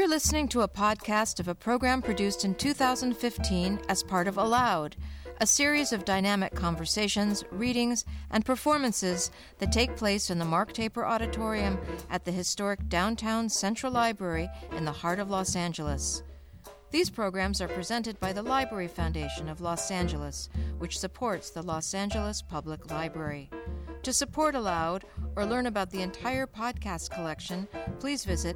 You're listening to a podcast of a program produced in 2015 as part of Aloud, a series of dynamic conversations, readings, and performances that take place in the Mark Taper Auditorium at the historic downtown Central Library in the heart of Los Angeles. These programs are presented by the Library Foundation of Los Angeles, which supports the Los Angeles Public Library. To support Aloud or learn about the entire podcast collection, please visit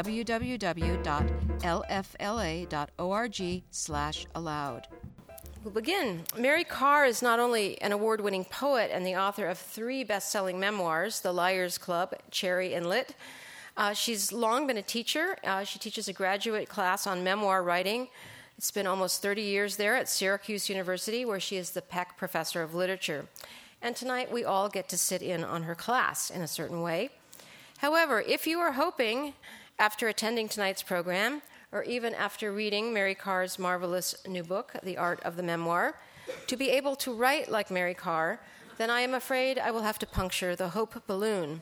www.lfla.org/aloud. We'll begin. Mary Karr is not only an award-winning poet and the author of 3 best-selling memoirs, The Liars Club, Cherry, and Lit. She's long been a teacher. She teaches a graduate class on memoir writing. It's been almost 30 years there at Syracuse University, where she is the Peck Professor of Literature. And tonight we all get to sit in on her class in a certain way. However, if you are hoping, after attending tonight's program, or even after reading Mary Karr's marvelous new book, The Art of the Memoir, to be able to write like Mary Karr, then I am afraid I will have to puncture the hope balloon.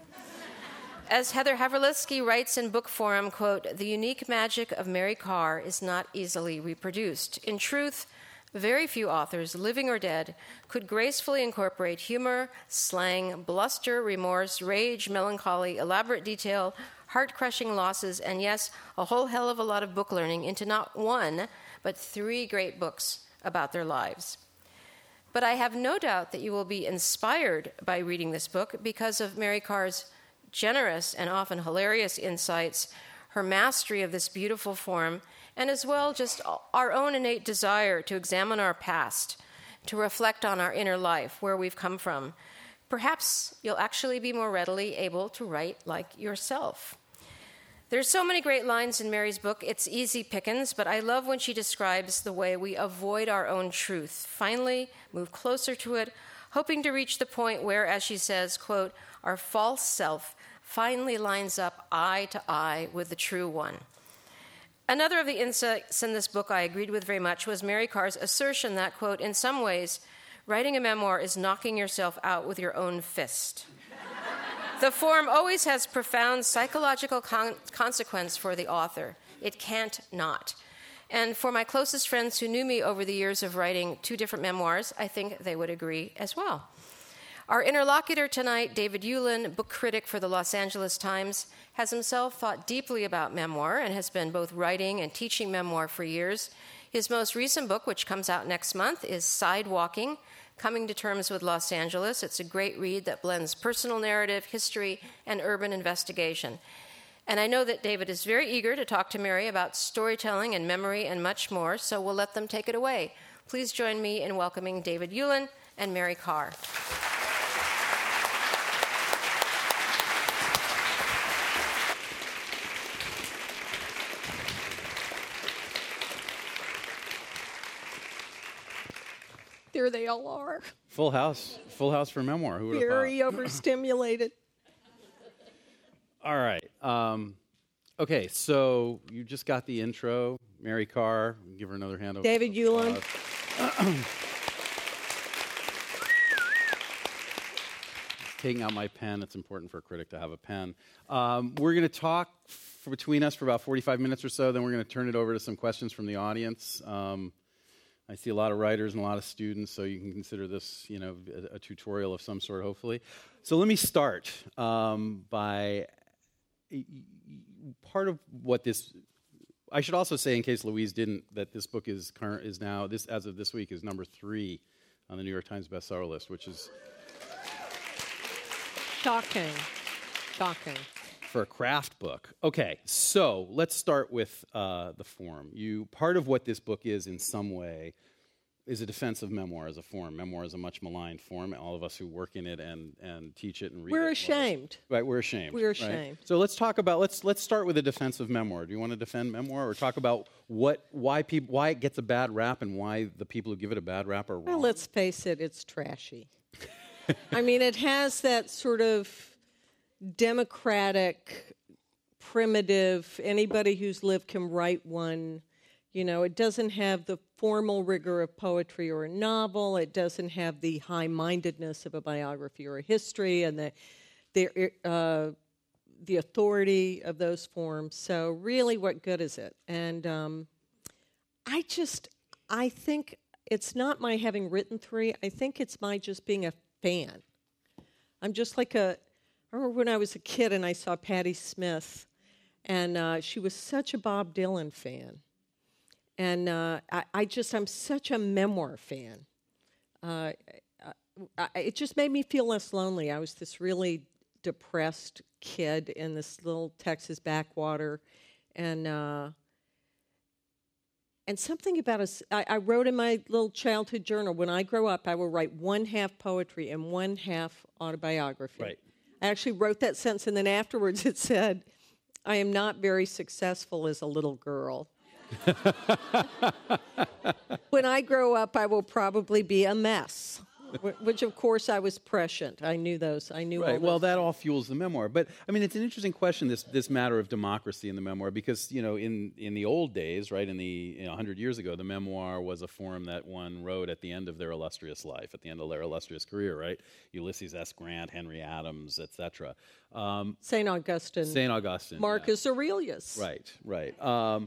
As Heather Havrilitsky writes in book forum, quote, "The unique magic of Mary Karr is not easily reproduced. In truth, very few authors, living or dead, could gracefully incorporate humor, slang, bluster, remorse, rage, melancholy, elaborate detail, heart-crushing losses, and yes, a whole hell of a lot of book learning into not 1, but 3 great books about their lives. But I have no doubt that you will be inspired by reading this book because of Mary Karr's generous and often hilarious insights, her mastery of this beautiful form, and as well just our own innate desire to examine our past, to reflect on our inner life, where we've come from. Perhaps you'll actually be more readily able to write like yourself. There's so many great lines in Mary's book, it's easy pickings, but I love when she describes the way we avoid our own truth, finally move closer to it, hoping to reach the point where, as she says, quote, our false self finally lines up eye to eye with the true one. Another of the insights in this book I agreed with very much was Mary Karr's assertion that, quote, in some ways, writing a memoir is knocking yourself out with your own fist. The form always has profound psychological consequence for the author. It can't not. And for my closest friends who knew me over the years of writing 2 different memoirs, I think they would agree as well. Our interlocutor tonight, David Ulin, book critic for the Los Angeles Times, has himself thought deeply about memoir and has been both writing and teaching memoir for years. His most recent book, which comes out next month, is Sidewalking, Coming to Terms with Los Angeles. It's a great read that blends personal narrative, history, and urban investigation. And I know that David is very eager to talk to Mary about storytelling and memory and much more, so we'll let them take it away. Please join me in welcoming David Ulin and Mary Karr. There they all are. Full house for memoir. Who would have thought? Very overstimulated. All right. Okay, so you just got the intro. Mary Karr. Give her another hand. David Ulin. Taking out my pen. It's important for a critic to have a pen. We're going to talk between us for about 45 minutes or so. Then we're going to turn it over to some questions from the audience. I see a lot of writers and a lot of students, so you can consider this, a tutorial of some sort, hopefully. So let me start by part of what this. I should also say, in case Louise didn't, that this book is now as of this week is number 3 on the New York Times bestseller list, which is Shocking. For a craft book. Okay, so let's start with the form. Part of what this book is, in some way, is a defense of memoir as a form. Memoir is a much maligned form. All of us who work in it and teach it and read it. We're ashamed. Right, we're ashamed. We're ashamed. Right? So let's talk about let's start with a defense of memoir. Do you want to defend memoir, or talk about why it gets a bad rap and why the people who give it a bad rap are wrong? Well, let's face it, it's trashy. I mean, it has that sort of democratic, primitive, anybody who's lived can write one. It doesn't have the formal rigor of poetry or a novel. It doesn't have the high-mindedness of a biography or a history, and the the authority of those forms. So really, what good is it? And I think it's not my having written three. I think it's my just being a fan. I'm just like I remember when I was a kid and I saw Patti Smith, and she was such a Bob Dylan fan. And I'm such a memoir fan. It just made me feel less lonely. I was this really depressed kid in this little Texas backwater, and something about us. I wrote in my little childhood journal, when I grow up, I will write 1/2 poetry and 1/2 autobiography. Right. I actually wrote that sentence, and then afterwards it said, I am not very successful as a little girl. When I grow up, I will probably be a mess, which, of course, I was prescient. I knew those. I knew all Right. those. Well, that all fuels the memoir. But I mean, it's an interesting question, this matter of democracy in the memoir, because in the old days, right, 100 years ago, the memoir was a form that one wrote at the end of their illustrious life, at the end of their illustrious career, right? Ulysses S. Grant, Henry Adams, etc. St. Augustine. St. Augustine. Marcus Aurelius. Right.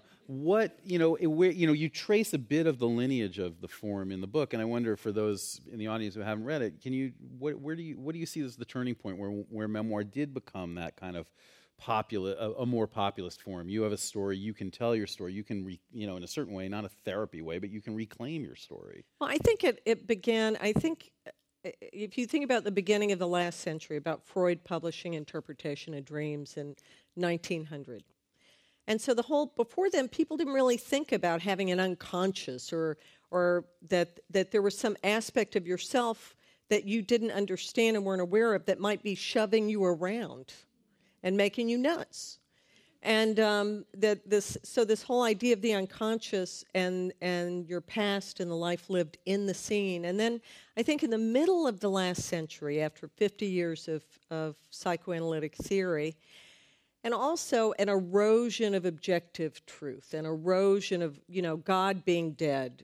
You trace a bit of the lineage of the form in the book, and I wonder, for those in the audience who haven't read it, what do you see as the turning point where memoir did become that kind of a more populist form? You have a story, you can tell your story, you can in a certain way, not a therapy way, but you can reclaim your story. Well, I think it began. I think if you think about the beginning of the last century, about Freud publishing Interpretation of Dreams in 1900. And so before then, people didn't really think about having an unconscious or that there was some aspect of yourself that you didn't understand and weren't aware of that might be shoving you around and making you nuts. And this whole idea of the unconscious and your past and the life lived in the scene. And then I think in the middle of the last century, after 50 years of psychoanalytic theory, and also an erosion of objective truth, an erosion of, God being dead,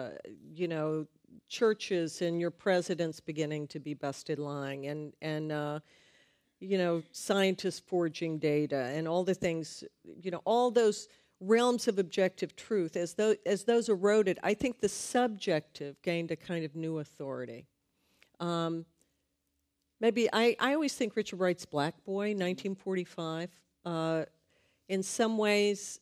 churches and your presidents beginning to be busted lying, and scientists forging data, and all the things, all those realms of objective truth. As those eroded, I think the subjective gained a kind of new authority. Maybe I always think Richard Wright's Black Boy, 1945. In some ways,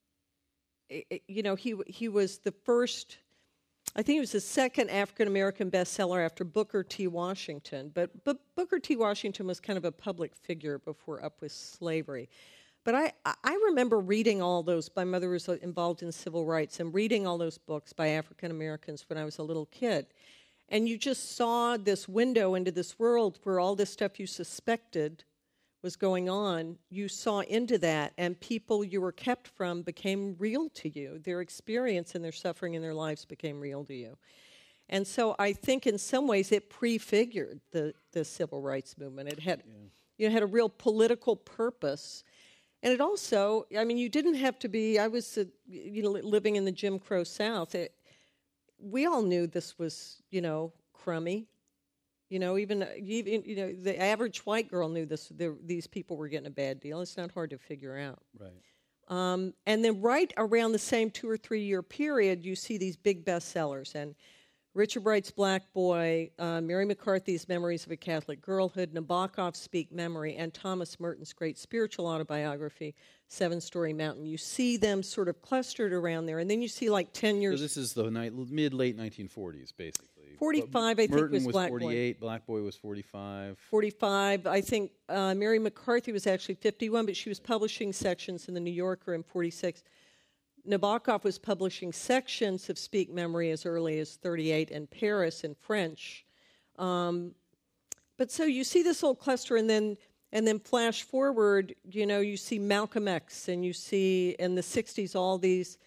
he was the first. I think he was the second African American bestseller after Booker T. Washington. But Booker T. Washington was kind of a public figure before Up With Slavery. But I remember reading all those. My mother was involved in civil rights, and reading all those books by African Americans when I was a little kid. And you just saw this window into this world where all this stuff you suspected was going on, you saw into that, and people you were kept from became real to you. Their experience and their suffering in their lives became real to you. And so I think in some ways it prefigured the civil rights movement. It had, had a real political purpose. And it also, you didn't have to be, I was, living in the Jim Crow South. We all knew this was, crummy. Even the average white girl knew this. These people were getting a bad deal. It's not hard to figure out. Right. And then right around the same 2 or 3 year period, you see these big bestsellers. And Richard Wright's Black Boy, Mary McCarthy's Memories of a Catholic Girlhood, Nabokov's Speak Memory, and Thomas Merton's great spiritual autobiography, Seven Story Mountain. You see them sort of clustered around there. And then you see 10 years... So this is the mid-late 1940s, basically. 45, I think, Merton was Black 48, Boy. Black Boy was 45. 45. I think Mary McCarthy was actually 51, but she was publishing sections in the New Yorker in 46. Nabokov was publishing sections of Speak Memory as early as 38 in Paris in French. But so you see this whole cluster, and then flash forward, you see Malcolm X, and you see in the 60s all these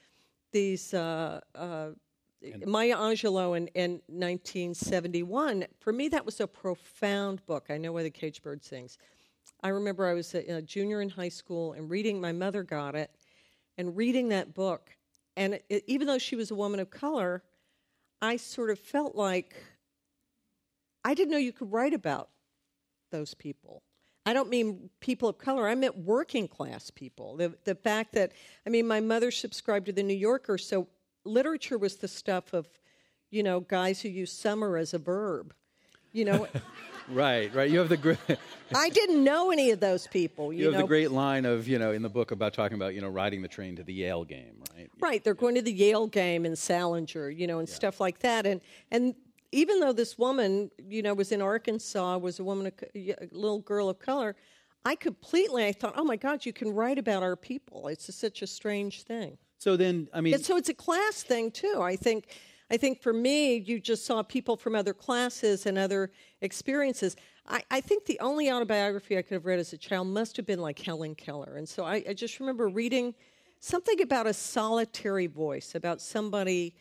Maya Angelou in 1971. For me, that was a profound book. I Know Why the Caged Bird Sings. I remember I was a junior in high school and my mother got it, and reading that book. And even though she was a woman of color, I sort of felt like I didn't know you could write about those people. I don't mean people of color. I meant working class people. The fact that, I mean, my mother subscribed to the New Yorker, so literature was the stuff of, guys who use summer as a verb. Right. You have the great. I didn't know any of those people. You have the great line of in the book about talking about riding the train to the Yale game, right? Right. They're going to the Yale game in Salinger, and stuff like that. And even though this woman, was in Arkansas, was a little girl of color, I thought, oh my God, you can write about our people. It's such a strange thing. So then, so it's a class thing too. I think for me, you just saw people from other classes and other experiences. I think the only autobiography I could have read as a child must have been like Helen Keller. And so I just remember reading something about a solitary voice, about somebody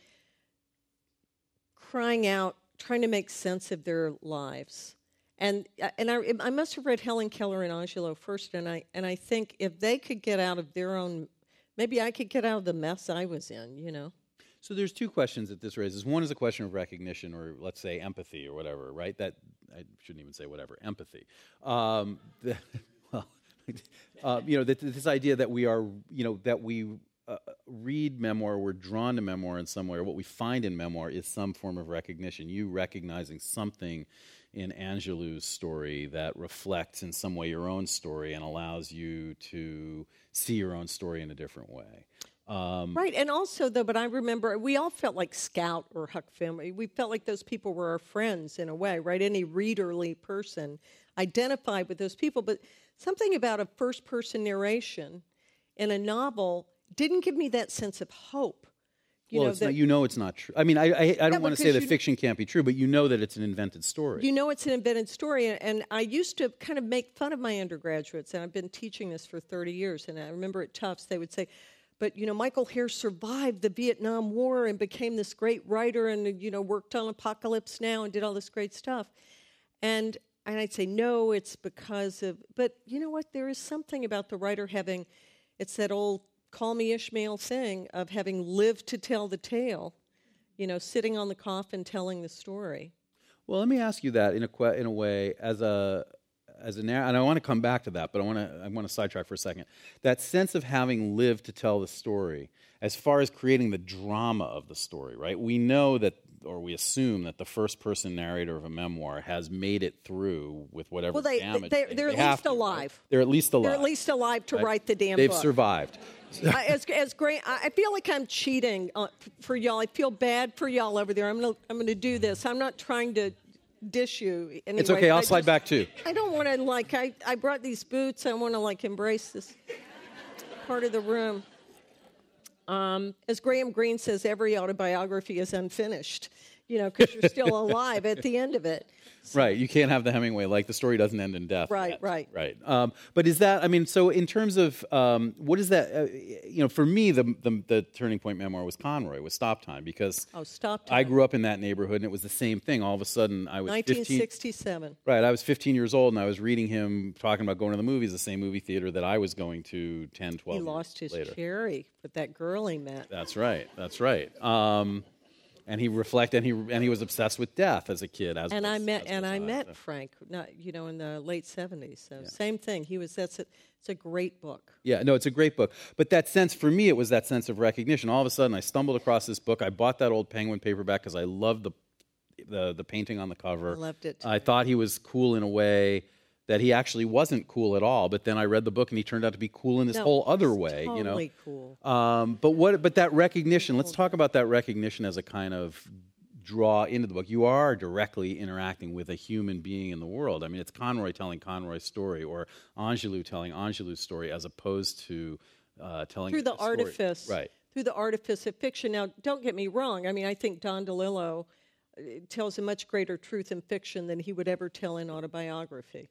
crying out, trying to make sense of their lives. And I must have read Helen Keller and Angelo first, and I think if they could get out of their own, maybe I could get out of the mess I was in, So there's two questions that this raises. One is a question of recognition, or let's say empathy, or whatever, right? That I shouldn't even say whatever, empathy. This idea that we are, that we read memoir, we're drawn to memoir in some way, or what we find in memoir is some form of recognition. You recognizing something in Angelou's story that reflects in some way your own story and allows you to see your own story in a different way. Right, and also, though, but I remember we all felt like Scout or Huck Finn. We felt like those people were our friends in a way, right? Any readerly person identified with those people. But something about a first-person narration in a novel didn't give me that sense of hope. It's not true. I mean, I don't want to say that fiction can't be true, but you know that it's an invented story. You know it's an invented story, and I used to kind of make fun of my undergraduates, and I've been teaching this for 30 years, and I remember at Tufts they would say, but, Michael Hare survived the Vietnam War and became this great writer and, worked on Apocalypse Now and did all this great stuff. And I'd say, no, it's because of... But you know what? There is something about the writer having... It's that old Call Me Ishmael thing of having lived to tell the tale, sitting on the coffin telling the story. Well, let me ask you that in a way as a and I want to come back to that, but I want to sidetrack for a second. That sense of having lived to tell the story, as far as creating the drama of the story, right? We know that, or we assume that the first-person narrator of a memoir has made it through with whatever damage. They're at least alive. They're at least alive. They're at least alive to write the damn book. They've survived. As great, I feel like I'm cheating for y'all. I feel bad for y'all over there. I'm gonna do this. I'm not trying to dish you. Anyway, it's okay. I'll slide back too. I don't want to I brought these boots. I want to embrace this part of the room. As Graham Greene says, every autobiography is unfinished. Because you're still alive at the end of it. So. Right. You can't have the Hemingway, the story doesn't end in death. Right. But is that, so in terms of, what is that, for me, the turning point memoir was Conroy, was Stop Time, because Stop Time. I grew up in that neighborhood, and it was the same thing. All of a sudden, I was 1967. Right. I was 15 years old, and I was reading him talking about going to the movies, the same movie theater that I was going to 10, 12 years later. He lost his cherry with that girl he met. That's right. And he reflected, and he was obsessed with death as a kid. I met Frank, in the late 70s. So same thing. It's a great book. Yeah, no, it's a great book. But that sense, for me, it was that sense of recognition. All of a sudden, I stumbled across this book. I bought that old Penguin paperback because I loved the painting on the cover. I loved it. I thought he was cool in a way that he actually wasn't cool at all. But then I read the book, and he turned out to be cool in this whole other way. Totally cool. But that recognition. Let's talk about that recognition as a kind of draw into the book. You are directly interacting with a human being in the world. I mean, it's Conroy telling Conroy's story, or Angelou telling Angelou's story, as opposed to telling through the artifice, story. Right? Through the artifice of fiction. Now, don't get me wrong. I mean, I think Don DeLillo tells a much greater truth in fiction than he would ever tell in autobiography.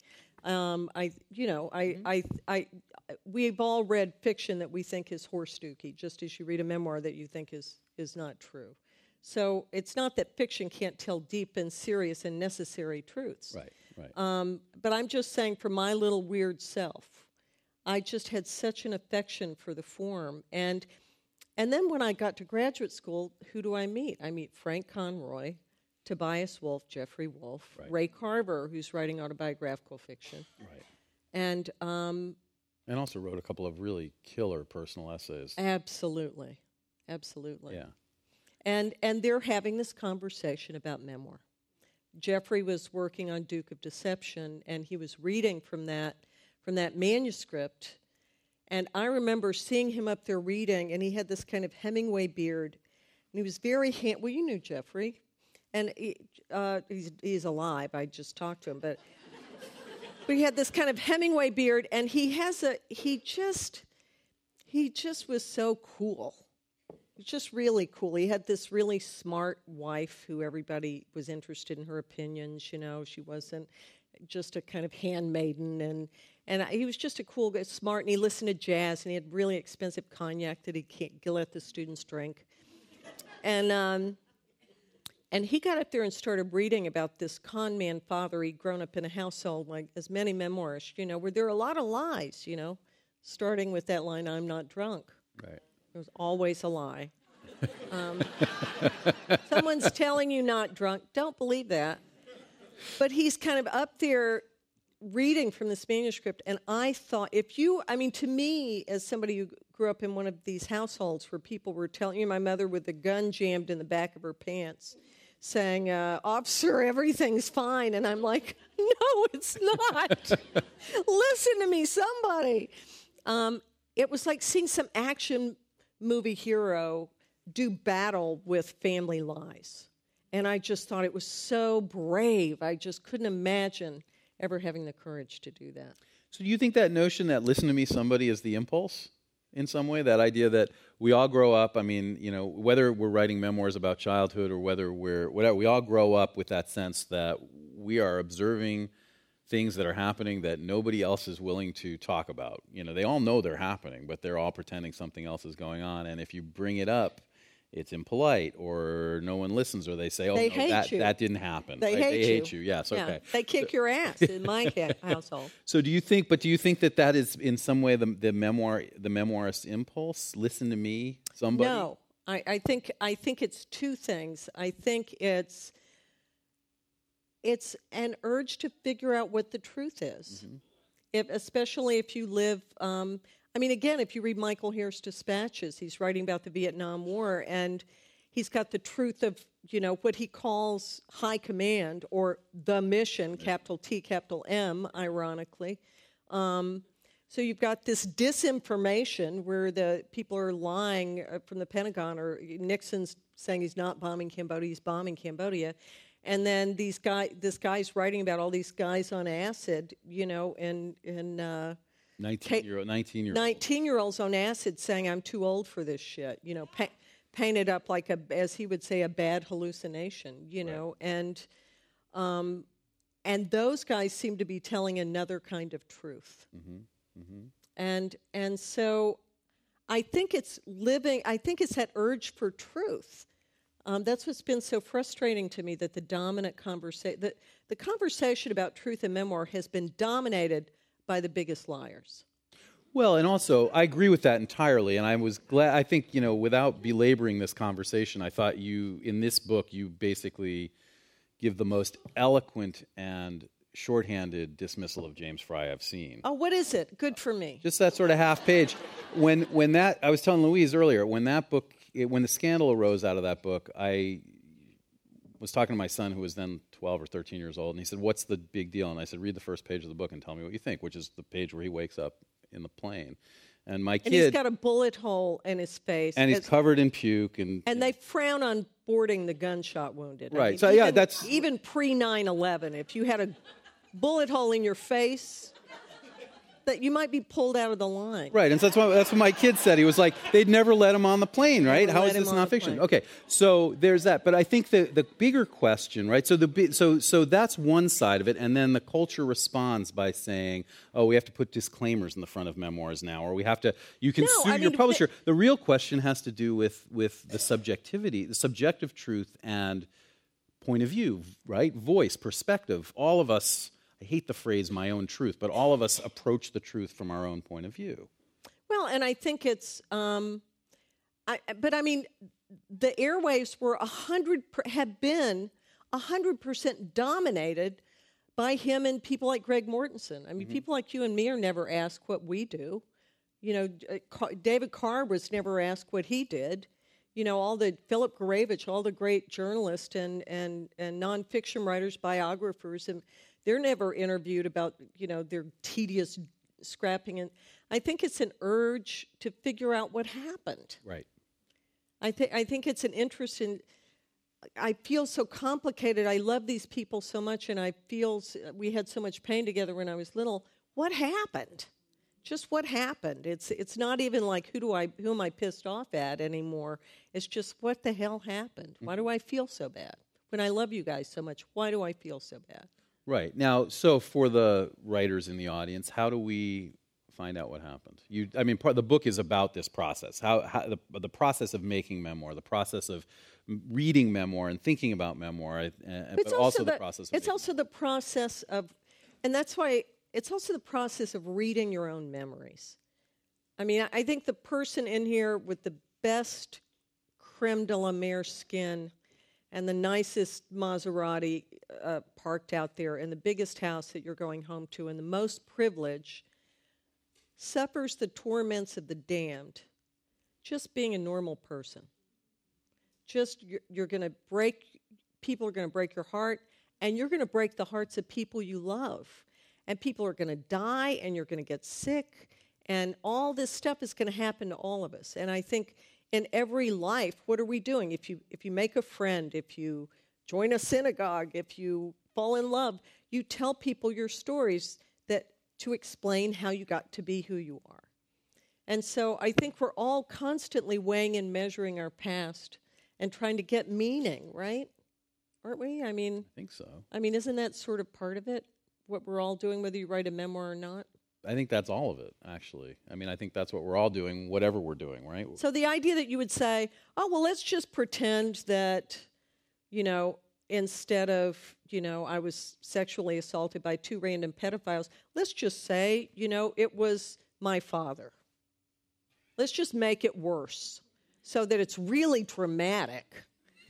We've all read fiction that we think is horse-dookie, just as you read a memoir that you think is not true. So it's not that fiction can't tell deep and serious and necessary truths. Right. But I'm just saying, for my little weird self, I just had such an affection for the form. And then when I got to graduate school, who do I meet? I meet Frank Conroy, Tobias Wolff, Jeffrey Wolff, right. Ray Carver, who's writing autobiographical fiction. Right. And also wrote a couple of really killer personal essays. absolutely. Yeah. And they're having this conversation about memoir. Jeffrey was working on Duke of Deception, and he was reading from that manuscript. And I remember seeing him up there reading, and he had this kind of Hemingway beard, and he was very well, you knew Jeffrey, and he's alive. I just talked to him, but he had this kind of Hemingway beard, and he just was so cool. Just really cool. He had this really smart wife who everybody was interested in her opinions. You know, she wasn't just a kind of handmaiden, and he was just a cool guy, smart, and he listened to jazz, and he had really expensive cognac that he let the students drink. And he got up there and started reading about this con man father. He'd grown up in a household, like as many memoirists, you know, where there are a lot of lies, you know, starting with that line, "I'm not drunk." Right. It was always a lie. Someone's telling you not drunk. Don't believe that. But he's kind of up there reading from this manuscript, and I thought, to me, as somebody who grew up in one of these households where people were telling you, my mother with a gun jammed in the back of her pants, saying, "Officer, everything's fine," and I'm like, "No, it's not. Listen to me, somebody." It was like seeing some action movie hero do battle with family lies. And I just thought it was so brave. I just couldn't imagine ever having the courage to do that. So do you think that notion that listen to me, somebody is the impulse in some way? That idea that we all grow up, I mean, you know, whether we're writing memoirs about childhood or whether we all grow up with that sense that we are observing things that are happening that nobody else is willing to talk about. You know, they all know they're happening, but they're all pretending something else is going on. And if you bring it up, it's impolite, or no one listens, or they say, "Oh, they no, hate you. That didn't happen." They hate you. Yes, yeah. okay. They kick your ass in my household. So do you think that is in some way the memoirist's impulse? Listen to me, somebody. No, I think it's two things. I think it's an urge to figure out what the truth is, especially if you live. Again, if you read Michael Heer's dispatches, he's writing about the Vietnam War, and he's got the truth of, you know, what he calls high command or the mission, capital T, capital M, ironically. So you've got this disinformation where the people are lying from the Pentagon, or Nixon's saying he's not bombing Cambodia, he's bombing Cambodia. And then this guy's writing about all these guys on acid, you know, and 19-year-olds on acid saying, "I'm too old for this shit," you know, painted up like as he would say, a bad hallucination, you know, and those guys seem to be telling another kind of truth, and so I think it's that urge for truth. That's what's been so frustrating to me, that the dominant conversation, the conversation about truth and memoir has been dominated by the biggest liars. Well, and also, I agree with that entirely, and I was glad, I think, you know, without belaboring this conversation, I thought in this book, you basically give the most eloquent and shorthanded dismissal of James Frey I've seen. Oh, what is it? Good for me. Just that sort of half page. When I was telling Louise earlier, when the scandal arose out of that book, I was talking to my son, who was then 12 or 13 years old, and he said, "What's the big deal?" And I said, "Read the first page of the book and tell me what you think," which is the page where he wakes up in the plane. And my kid... And he's got a bullet hole in his face. And he's covered in puke. And they frown on boarding the gunshot wounded. Right. I mean, So, yeah, that's... Even pre-9/11, if you had a bullet hole in your face, that you might be pulled out of the line. Right, and so that's what my kid said. He was like, they'd never let him on the plane, right? How is this nonfiction? Okay, so there's that. But I think the bigger question, right? So that's one side of it, and then the culture responds by saying, "Oh, we have to put disclaimers in the front of memoirs now, or we have to. You can sue your publisher." The real question has to do with the subjectivity, the subjective truth, and point of view, right? Voice, perspective. All of us. I hate the phrase "my own truth," but all of us approach the truth from our own point of view. Well, and I think it's, the airwaves have been 100% dominated by him and people like Greg Mortensen. I mean, Mm-hmm. people like you and me are never asked what we do. You know, David Carr was never asked what he did. You know, all the Philip Gurevich, all the great journalists and nonfiction writers, biographers, and they're never interviewed about, you know, their tedious scrapping. And I think it's an urge to figure out what happened. Right. I think it's an interest in. I feel so complicated. I love these people so much, and I feel we had so much pain together when I was little. What happened? Just what happened? It's not even like who am I pissed off at anymore. It's just what the hell happened? Why do I feel so bad? When I love you guys so much, why do I feel so bad? Right. Now, so for the writers in the audience, how do we find out what happened? Part of the book is about this process, how the process of making memoir, the process of reading memoir and thinking about memoir, but also the process of it's also the process of, and that's why it's also the process of reading your own memories. I mean, I think the person in here with the best creme de la mer skin and the nicest Maserati parked out there and the biggest house that you're going home to and the most privilege suffers the torments of the damned just being a normal person. Just you're going to people are going to break your heart, and you're going to break the hearts of people you love. And people are going to die, and you're going to get sick, and all this stuff is going to happen to all of us. And I think in every life, what are we doing? If you make a friend, if you join a synagogue, if you fall in love, you tell people your stories to explain how you got to be who you are. And so I think we're all constantly weighing and measuring our past and trying to get meaning, right? Aren't we? I think so. Isn't that sort of part of it? What we're all doing, whether you write a memoir or not? I think that's all of it, actually. I think that's what we're all doing, whatever we're doing, right? So the idea that you would say, oh, well, let's just pretend that, you know, instead of, you know, I was sexually assaulted by 2 random pedophiles, let's just say, you know, it was my father. Let's just make it worse so that it's really dramatic.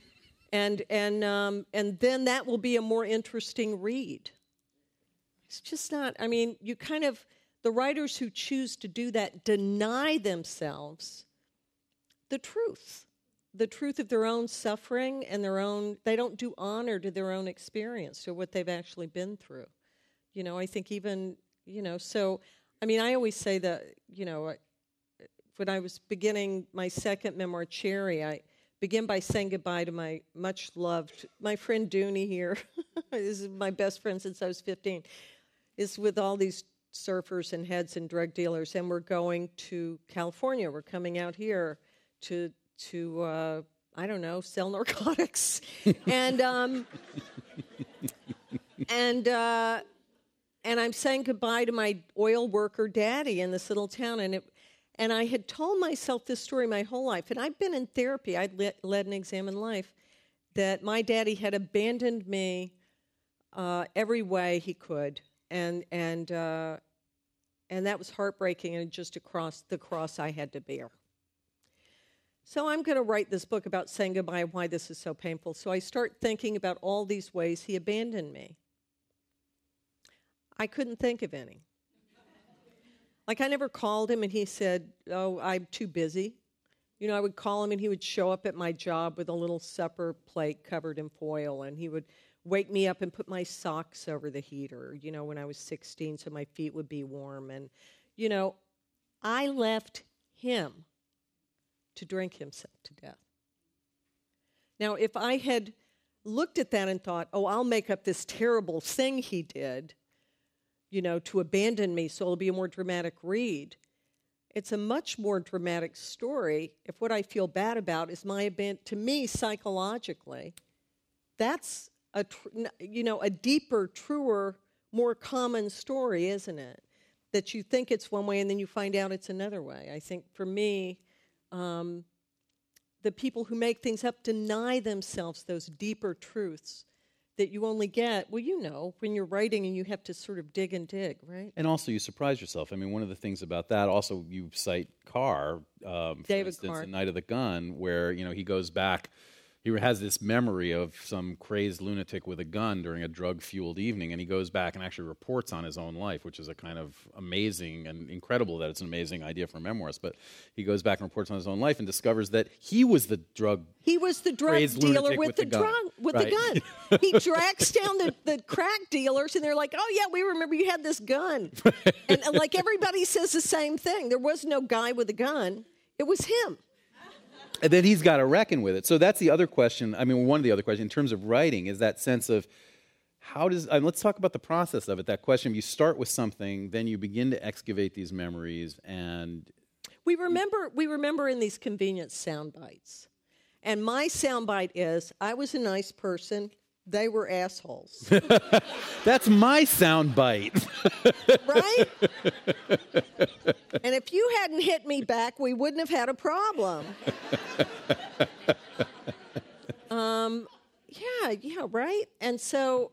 And then that will be a more interesting read. It's just not, you kind of, the writers who choose to do that deny themselves the truth of their own suffering and they don't do honor to their own experience or what they've actually been through. You know, I think even, you know, so, I always say that, you know, when I was beginning my second memoir, Cherry, I begin by saying goodbye to my much-loved, my friend Dooney here. This is my best friend since I was 15. Is with all these surfers and heads and drug dealers, and we're going to California. We're coming out here to I don't know, sell narcotics, and I'm saying goodbye to my oil worker daddy in this little town, and I had told myself this story my whole life, and I've been in therapy. I'd led an examined life, that my daddy had abandoned me every way he could. And that was heartbreaking, and just across the cross I had to bear. So I'm going to write this book about saying goodbye and why this is so painful. So I start thinking about all these ways he abandoned me. I couldn't think of any. Like, I never called him and he said, oh, I'm too busy. You know, I would call him and he would show up at my job with a little supper plate covered in foil, and he would wake me up and put my socks over the heater, you know, when I was 16 so my feet would be warm. And, you know, I left him to drink himself to death. Now, if I had looked at that and thought, oh, I'll make up this terrible thing he did, you know, to abandon me so it'll be a more dramatic read, it's a much more dramatic story if what I feel bad about is my abandonment. To me, psychologically, that's a deeper, truer, more common story, isn't it? That you think it's one way and then you find out it's another way. I think for me, the people who make things up deny themselves those deeper truths that you only get, well, you know, when you're writing and you have to sort of dig and dig, right? And also you surprise yourself. I mean, one of the things about that, also you cite Carr, for David instance, Carr. in Night of the Gun, where, you know, he goes back he has this memory of some crazed lunatic with a gun during a drug-fueled evening, and he goes back and actually reports on his own life, which is a kind of amazing and incredible that it's an amazing idea for a memoirist. But he goes back and reports on his own life and discovers that he was the drug crazed dealer lunatic with the gun. He tracks down the crack dealers, and they're like, "Oh yeah, we remember you had this gun." and like everybody says the same thing. There was no guy with a gun. It was him. And then he's got to reckon with it. So that's the other question. I mean, one of the other questions in terms of writing is that sense of how does, let's talk about the process of it. That question, you start with something, then you begin to excavate these memories, and we remember in these convenient sound bites. And my sound bite is, I was a nice person, they were assholes. That's my sound bite. Right? And if you hadn't hit me back, we wouldn't have had a problem. Yeah, right? And so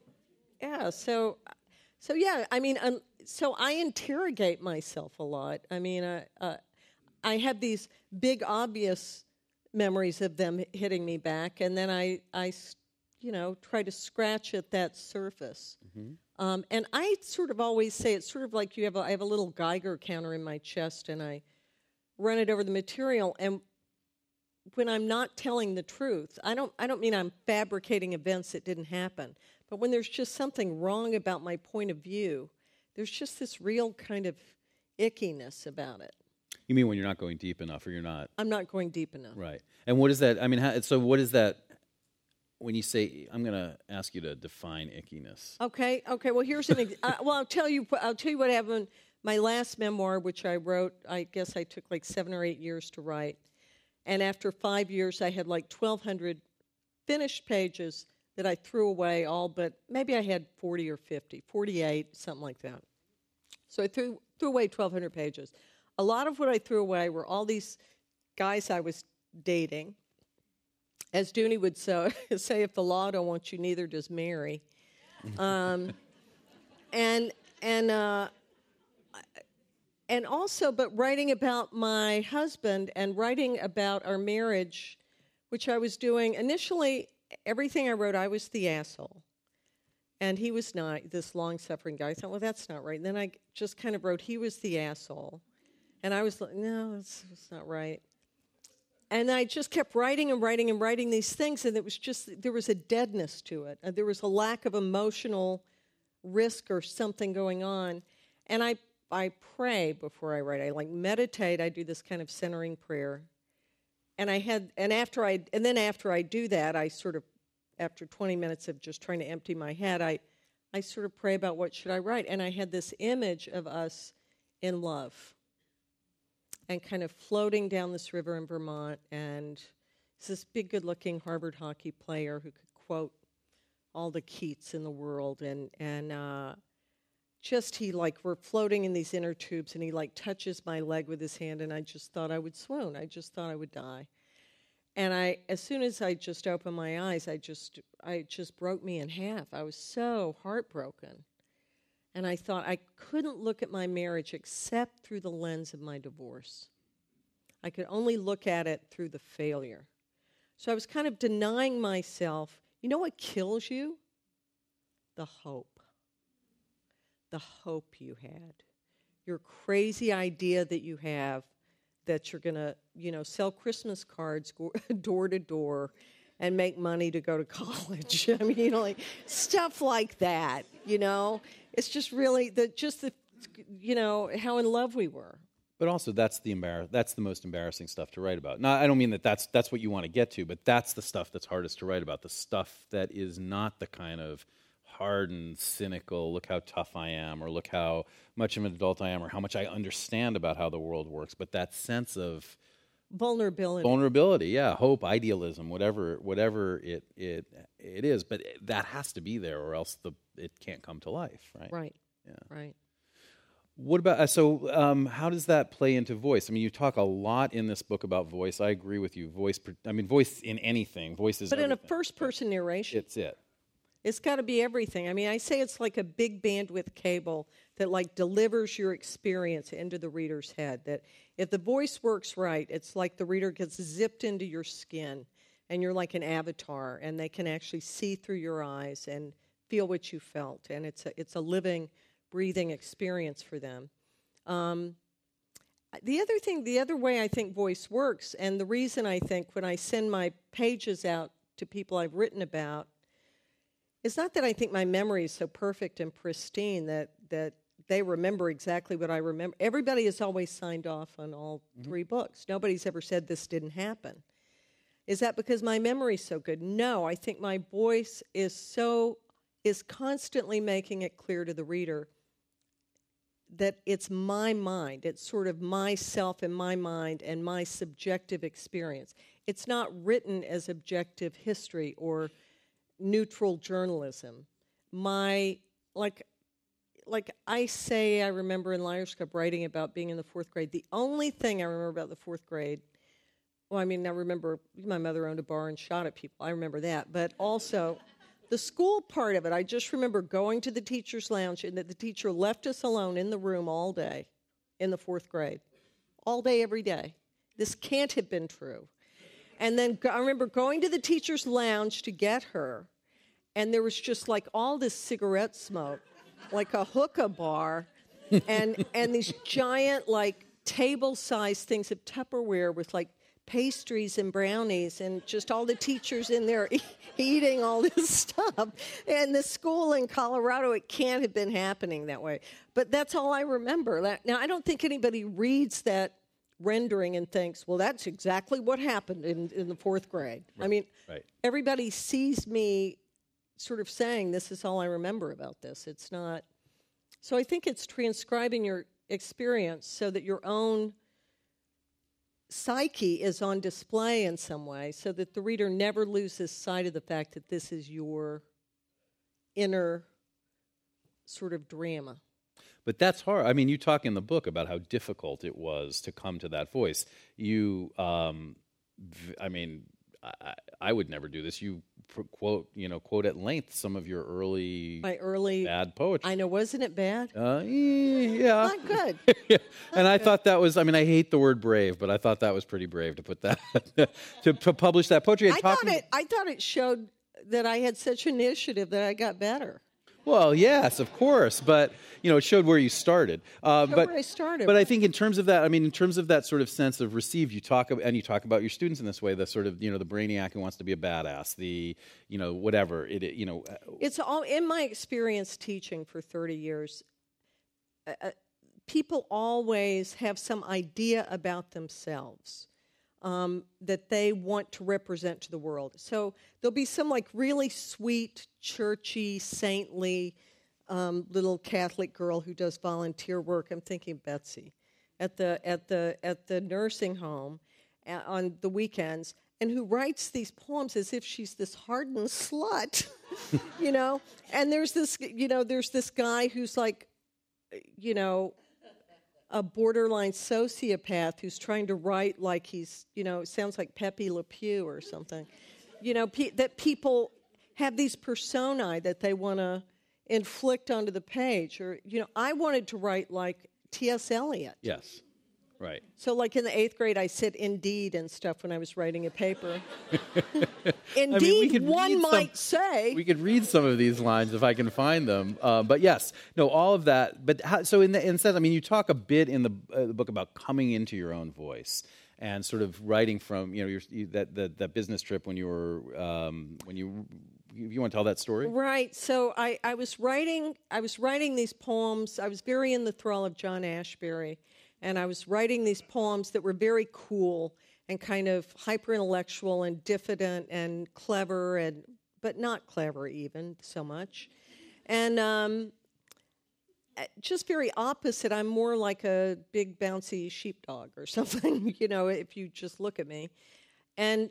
I mean, so I interrogate myself a lot. I mean, I have these big, obvious memories of them hitting me back, and then I try to scratch at that surface. Mm-hmm. And I sort of always say it's sort of like I have a little Geiger counter in my chest, and I run it over the material. And when I'm not telling the truth, I don't mean I'm fabricating events that didn't happen, but when there's just something wrong about my point of view, there's just this real kind of ickiness about it. You mean when you're not going deep enough, or you're not? I'm not going deep enough. Right. And what is that? I mean, what is that? When you say, I'm going to ask you to define ickiness. Okay. Well, here's an. I'll tell you what happened. My last memoir, which I wrote, I guess I took like 7 or 8 years to write, and after 5 years, I had like 1,200 finished pages that I threw away all, but maybe I had 40 or 50, 48, something like that. So I threw away 1,200 pages. A lot of what I threw away were all these guys I was dating. As Dooney would say, if the law don't want you, neither does Mary. And also, but writing about my husband and writing about our marriage, which I was doing initially, everything I wrote, I was the asshole. And he was not, this long-suffering guy. I thought, well, that's not right. And then I just kind of wrote, he was the asshole. And I was like, no, it's not right. And I just kept writing these things, and it was just, there was a deadness to it. There was a lack of emotional risk or something going on. And I pray before I write. I like meditate. I do this kind of centering prayer. And after I do that, I sort of, after 20 minutes of just trying to empty my head, I sort of pray about what should I write. And I had this image of us in love and kind of floating down this river in Vermont. And it's this big, good-looking Harvard hockey player who could quote all the Keats in the world. And we're floating in these inner tubes, and he like touches my leg with his hand, and I just thought I would swoon. I just thought I would die. And as soon as I just opened my eyes, it just broke me in half. I was so heartbroken. And I thought I couldn't look at my marriage except through the lens of my divorce. I could only look at it through the failure. So I was kind of denying myself. You know what kills you? The hope. The hope you had. Your crazy idea that you have that you're going to, sell Christmas cards door to door and make money to go to college. I mean, like stuff like that, It's just really how in love we were. But also, that's the most embarrassing stuff to write about. Now, I don't mean that's what you want to get to, but that's the stuff that's hardest to write about. The stuff that is not the kind of hardened, cynical, look how tough I am, or look how much of an adult I am, or how much I understand about how the world works. But that sense of vulnerability, yeah, hope, idealism, whatever it is. But that has to be there, or else it can't come to life, right? Right. Yeah. Right. What about, how does that play into voice? I mean, you talk a lot in this book about voice. I agree with you. Voice in anything. Voice is everything. But in a first-person narration. It's it. It's got to be everything. I mean, I say it's like a big bandwidth cable that like delivers your experience into the reader's head. That if the voice works right, it's like the reader gets zipped into your skin, and you're like an avatar, and they can actually see through your eyes and feel what you felt, and it's a living, breathing experience for them. The other way I think voice works, and the reason I think when I send my pages out to people I've written about, it's not that I think my memory is so perfect and pristine that they remember exactly what I remember. Everybody has always signed off on all 3 books. Nobody's ever said this didn't happen. Is that because my memory's so good? No, I think my voice is constantly making it clear to the reader that it's my mind. It's sort of myself and my mind and my subjective experience. It's not written as objective history or neutral journalism. Like I say, I remember in Liars Club writing about being in the 4th grade. The only thing I remember about the 4th grade, I remember my mother owned a bar and shot at people. I remember that. But also, the school part of it, I just remember going to the teacher's lounge and that the teacher left us alone in the room all day in the 4th grade. All day, every day. This can't have been true. And then I remember going to the teacher's lounge to get her, and there was just like all this cigarette smoke, like a hookah bar, and these giant like table-sized things of Tupperware with like pastries and brownies, and just all the teachers in there eating all this stuff. And the school in Colorado, it can't have been happening that way. But that's all I remember. Now, I don't think anybody reads that rendering and thinks, well, that's exactly what happened in the 4th grade. Right. Everybody sees me sort of saying, this is all I remember about this. It's not. So I think it's transcribing your experience so that your own psyche is on display in some way, so that the reader never loses sight of the fact that this is your inner sort of drama. But that's hard. I mean, you talk in the book about how difficult it was to come to that voice. I would never do this. You quote at length some of your early bad poetry. I know, wasn't it bad? Yeah. Not good. Yeah. And I thought that was, I hate the word brave, but I thought that was pretty brave to put that, to publish that poetry. I thought it showed that I had such initiative that I got better. Well, yes, of course, but it showed where you started. Where I started. But I think in terms of that, in terms of that sort of sense of received, you talk about your students in this way, the sort of the brainiac who wants to be a badass, the whatever it. It's all in my experience teaching for 30 years. People always have some idea about themselves that they want to represent to the world. So there'll be some like really sweet, churchy, saintly little Catholic girl who does volunteer work. I'm thinking Betsy at the nursing home on the weekends, and who writes these poems as if she's this hardened slut, And there's this guy who's like, a borderline sociopath who's trying to write like he's, sounds like Pepe Le Pew or something. That people have these personae that they want to inflict onto the page. Or, I wanted to write like T.S. Eliot. Yes, right. So like in the 8th grade, I said indeed and stuff when I was writing a paper. Indeed, one might say. We could read some of these lines if I can find them. But yes, no, all of that. But so in the sense, you talk a bit in the book about coming into your own voice and sort of writing from, that business trip when you were you want to tell that story? Right. So I was writing these poems. I was very in the thrall of John Ashbery. And I was writing these poems that were very cool and kind of hyper-intellectual and diffident and clever, but not clever even so much. And just very opposite. I'm more like a big, bouncy sheepdog or something, if you just look at me. And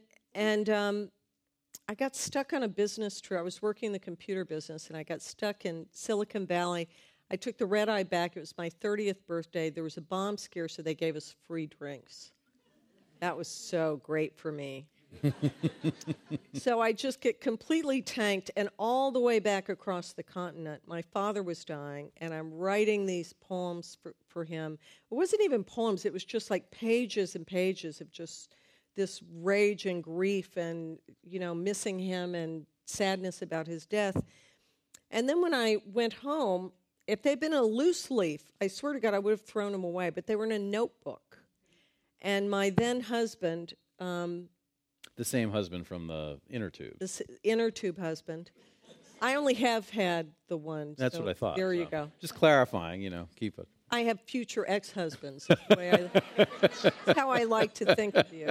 I got stuck on a business trip. I was working in the computer business, and I got stuck in Silicon Valley. I took the red eye back. It was my 30th birthday. There was a bomb scare, so they gave us free drinks. That was so great for me. So I just get completely tanked, and all the way back across the continent, my father was dying, and I'm writing these poems for him. It wasn't even poems. It was just like pages and pages of just this rage and grief and, missing him and sadness about his death. And then when I went home, if they'd been a loose leaf, I swear to God, I would have thrown them away, but they were in a notebook. And my then husband... the same husband from the inner tube. The inner tube husband. I only have had the one. That's so what I thought. There you go. Just clarifying, keep it. I have future ex-husbands. That's how I like to think of you.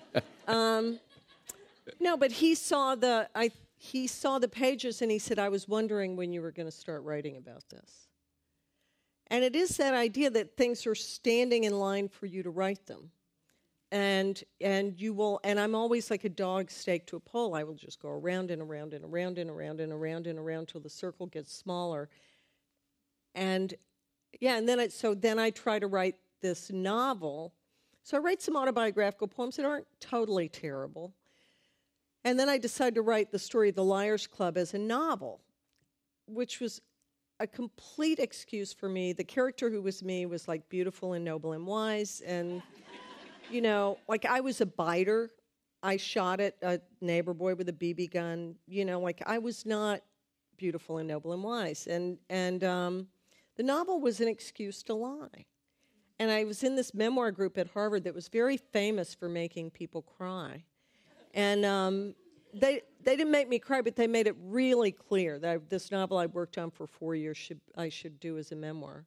No, but he saw the pages and he said, I was wondering when you were going to start writing about this. And it is that idea that things are standing in line for you to write them. And you will, and I'm always like a dog staked to a pole. I will just go around and around and around and around and around and around till the circle gets smaller. And and then I try to write this novel. So I write some autobiographical poems that aren't totally terrible. And then I decide to write the story of the Liars Club as a novel, which was a complete excuse for me. The character who was me was like beautiful and noble and wise, and like I was a biter. I shot at a neighbor boy with a BB gun. Like I was not beautiful and noble and wise. And the novel was an excuse to lie. And I was in this memoir group at Harvard that was very famous for making people cry. And they didn't make me cry, but they made it really clear that this novel I worked on for 4 years I should do as a memoir.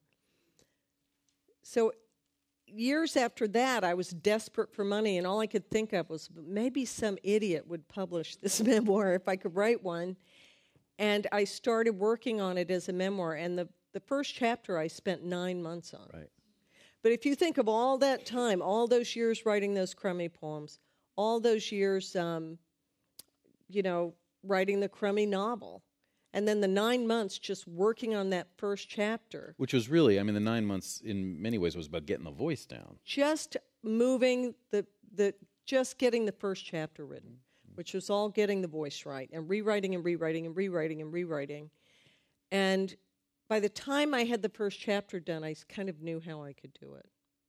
So years after that, I was desperate for money, and all I could think of was maybe some idiot would publish this memoir if I could write one. And I started working on it as a memoir, and the first chapter I spent 9 months on. Right. But if you think of all that time, all those years writing those crummy poems, all those years, writing the crummy novel, and then the 9 months just working on that first chapter. Which was really, the 9 months in many ways was about getting the voice down. Just moving just getting the first chapter written, which was all getting the voice right, and rewriting and rewriting and rewriting and rewriting. And by the time I had the first chapter done, I kind of knew how I could do it.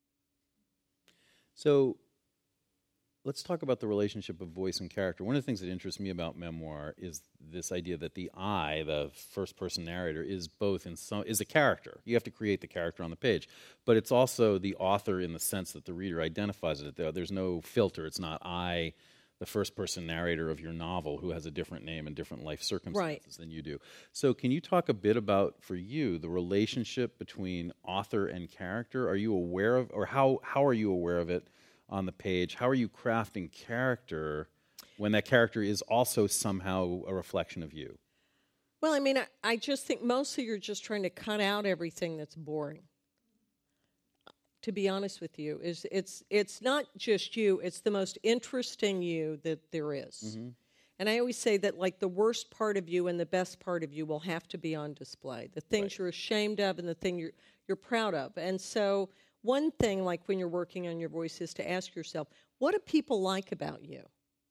So let's talk about the relationship of voice and character. One of the things that interests me about memoir is this idea that the I, the first-person narrator, is a character. You have to create the character on the page, but it's also the author in the sense that the reader identifies it. There's no filter. It's not I, the first-person narrator of your novel, who has a different name and different life circumstances than you do. So can you talk a bit about, for you, the relationship between author and character? Are you aware of, or how are you aware of it on the page? How are you crafting character when that character is also somehow a reflection of you? Well, I just think mostly you're just trying to cut out everything that's boring. To be honest with you, it's not just you, it's the most interesting you that there is. Mm-hmm. And I always say that like the worst part of you and the best part of you will have to be on display. The things you're ashamed of and the thing you're proud of. And so one thing, like when you're working on your voice, is to ask yourself, what do people like about you?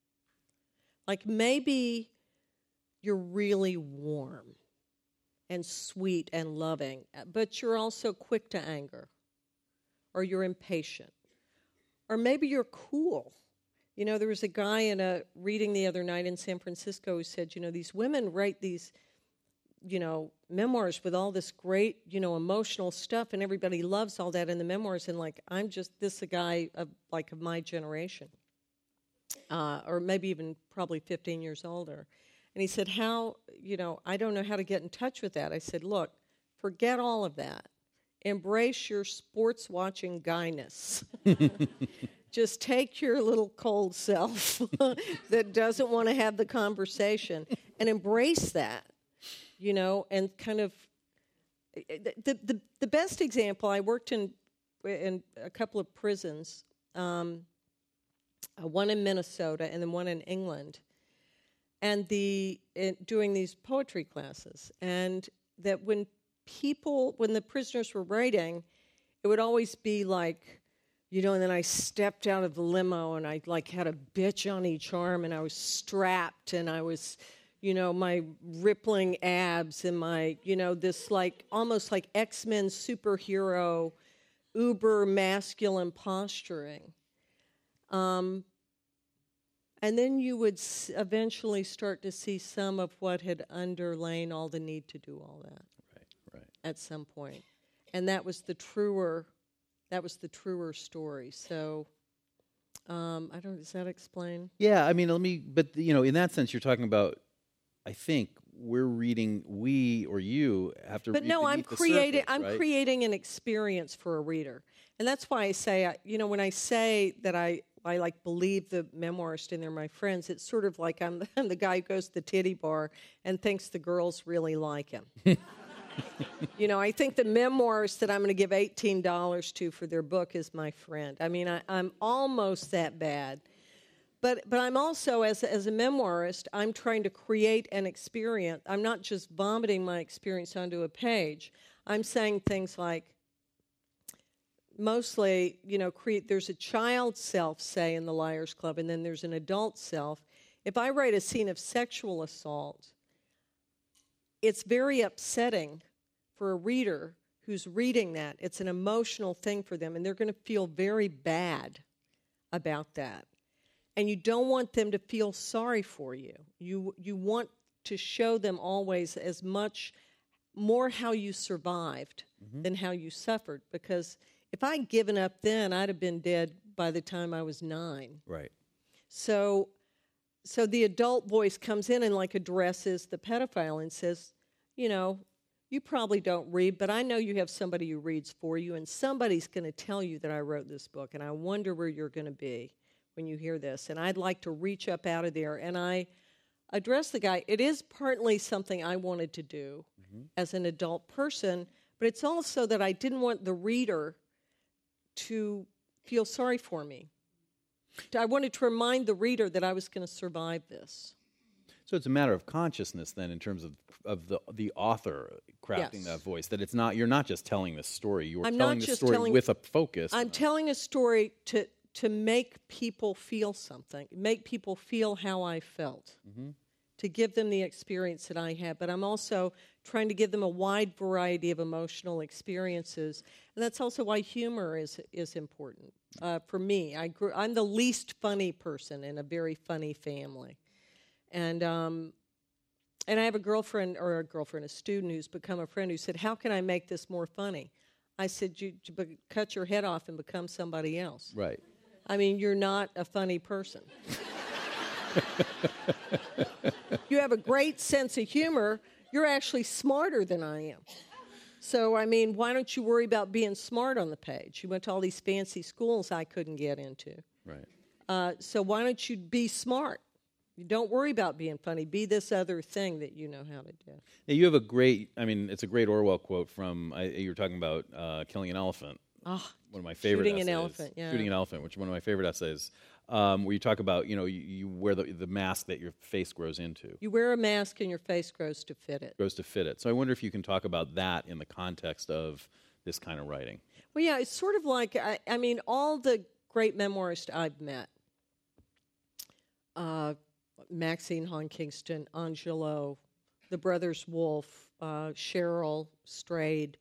Like maybe you're really warm and sweet and loving, but you're also quick to anger. Or you're impatient. Or maybe you're cool. There was a guy in a reading the other night in San Francisco who said, these women write these, memoirs with all this great, emotional stuff, and everybody loves all that in the memoirs, and I'm just a guy of my generation. Or maybe even probably 15 years older. And he said, I don't know how to get in touch with that. I said, look, forget all of that. Embrace your sports-watching guyness. Just take your little cold self that doesn't want to have the conversation and embrace that, and kind of... The best example, I worked in a couple of prisons, one in Minnesota and then one in England, and doing these poetry classes, and that when the prisoners were writing, it would always be like, and then I stepped out of the limo and I had a bitch on each arm and I was strapped and I was, my rippling abs and my, this almost like X-Men superhero, uber masculine posturing. And then you would eventually start to see some of what had underlain all the need to do all that. Right. At some point. And that was the truer story. So does that explain? Yeah, I mean, but in that sense, you're talking about, I think we or you have to. But no, I'm creating creating an experience for a reader, and that's why I say, when I say that I like believe the memoirist and they're my friends, it's sort of like I'm the guy who goes to the titty bar and thinks the girls really like him. I think the memoirist that I'm going to give $18 to for their book is my friend. I mean, I'm almost that bad. But I'm also, as a memoirist, I'm trying to create an experience. I'm not just vomiting my experience onto a page. I'm saying things like, mostly, there's a child self, say, in the Liars Club, and then there's an adult self. If I write a scene of sexual assault, it's very upsetting for a reader who's reading that. It's an emotional thing for them, and they're going to feel very bad about that. And you don't want them to feel sorry for you. You want to show them always as much more how you survived than how you suffered. Because if I'd given up then, I'd have been dead by the time I was 9. Right. So the adult voice comes in and addresses the pedophile and says, you probably don't read, but I know you have somebody who reads for you, and somebody's going to tell you that I wrote this book, and I wonder where you're going to be when you hear this. And I'd like to reach up out of there. And I address the guy. It is partly something I wanted to do as an adult person, but it's also that I didn't want the reader to feel sorry for me. I wanted to remind the reader that I was going to survive this. So it's a matter of consciousness then, in terms of the author crafting that voice. That it's not, you're not just telling this story. You're telling the story with a focus. I'm telling a story to make people feel something, make people feel how I felt, to give them the experience that I had. But I'm also trying to give them a wide variety of emotional experiences, and that's also why humor is important for me. I'm the least funny person in a very funny family. And I have a student who's become a friend who said, "How can I make this more funny?" I said, you cut your head off and become somebody else. Right. I mean, you're not a funny person. You have a great sense of humor. You're actually smarter than I am. So, I mean, why don't you worry about being smart on the page? You went to all these fancy schools I couldn't get into. Right. So why don't you be smart? You don't worry about being funny. Be this other thing that you know how to do. Now, you have it's a great Orwell quote from, you were talking about killing an elephant. Oh, one of my favorite Shooting essays. an elephant, yeah. Shooting an elephant, which is one of my favorite essays, where you talk about, you wear the mask that your face grows into. You wear a mask and your face grows to fit it. Grows to fit it. So I wonder if you can talk about that in the context of this kind of writing. Well, yeah, it's sort of like, I mean, all the great memoirists I've met, Maxine Hahn Kingston, Angelo, the brothers Wolfe, Cheryl Strayed,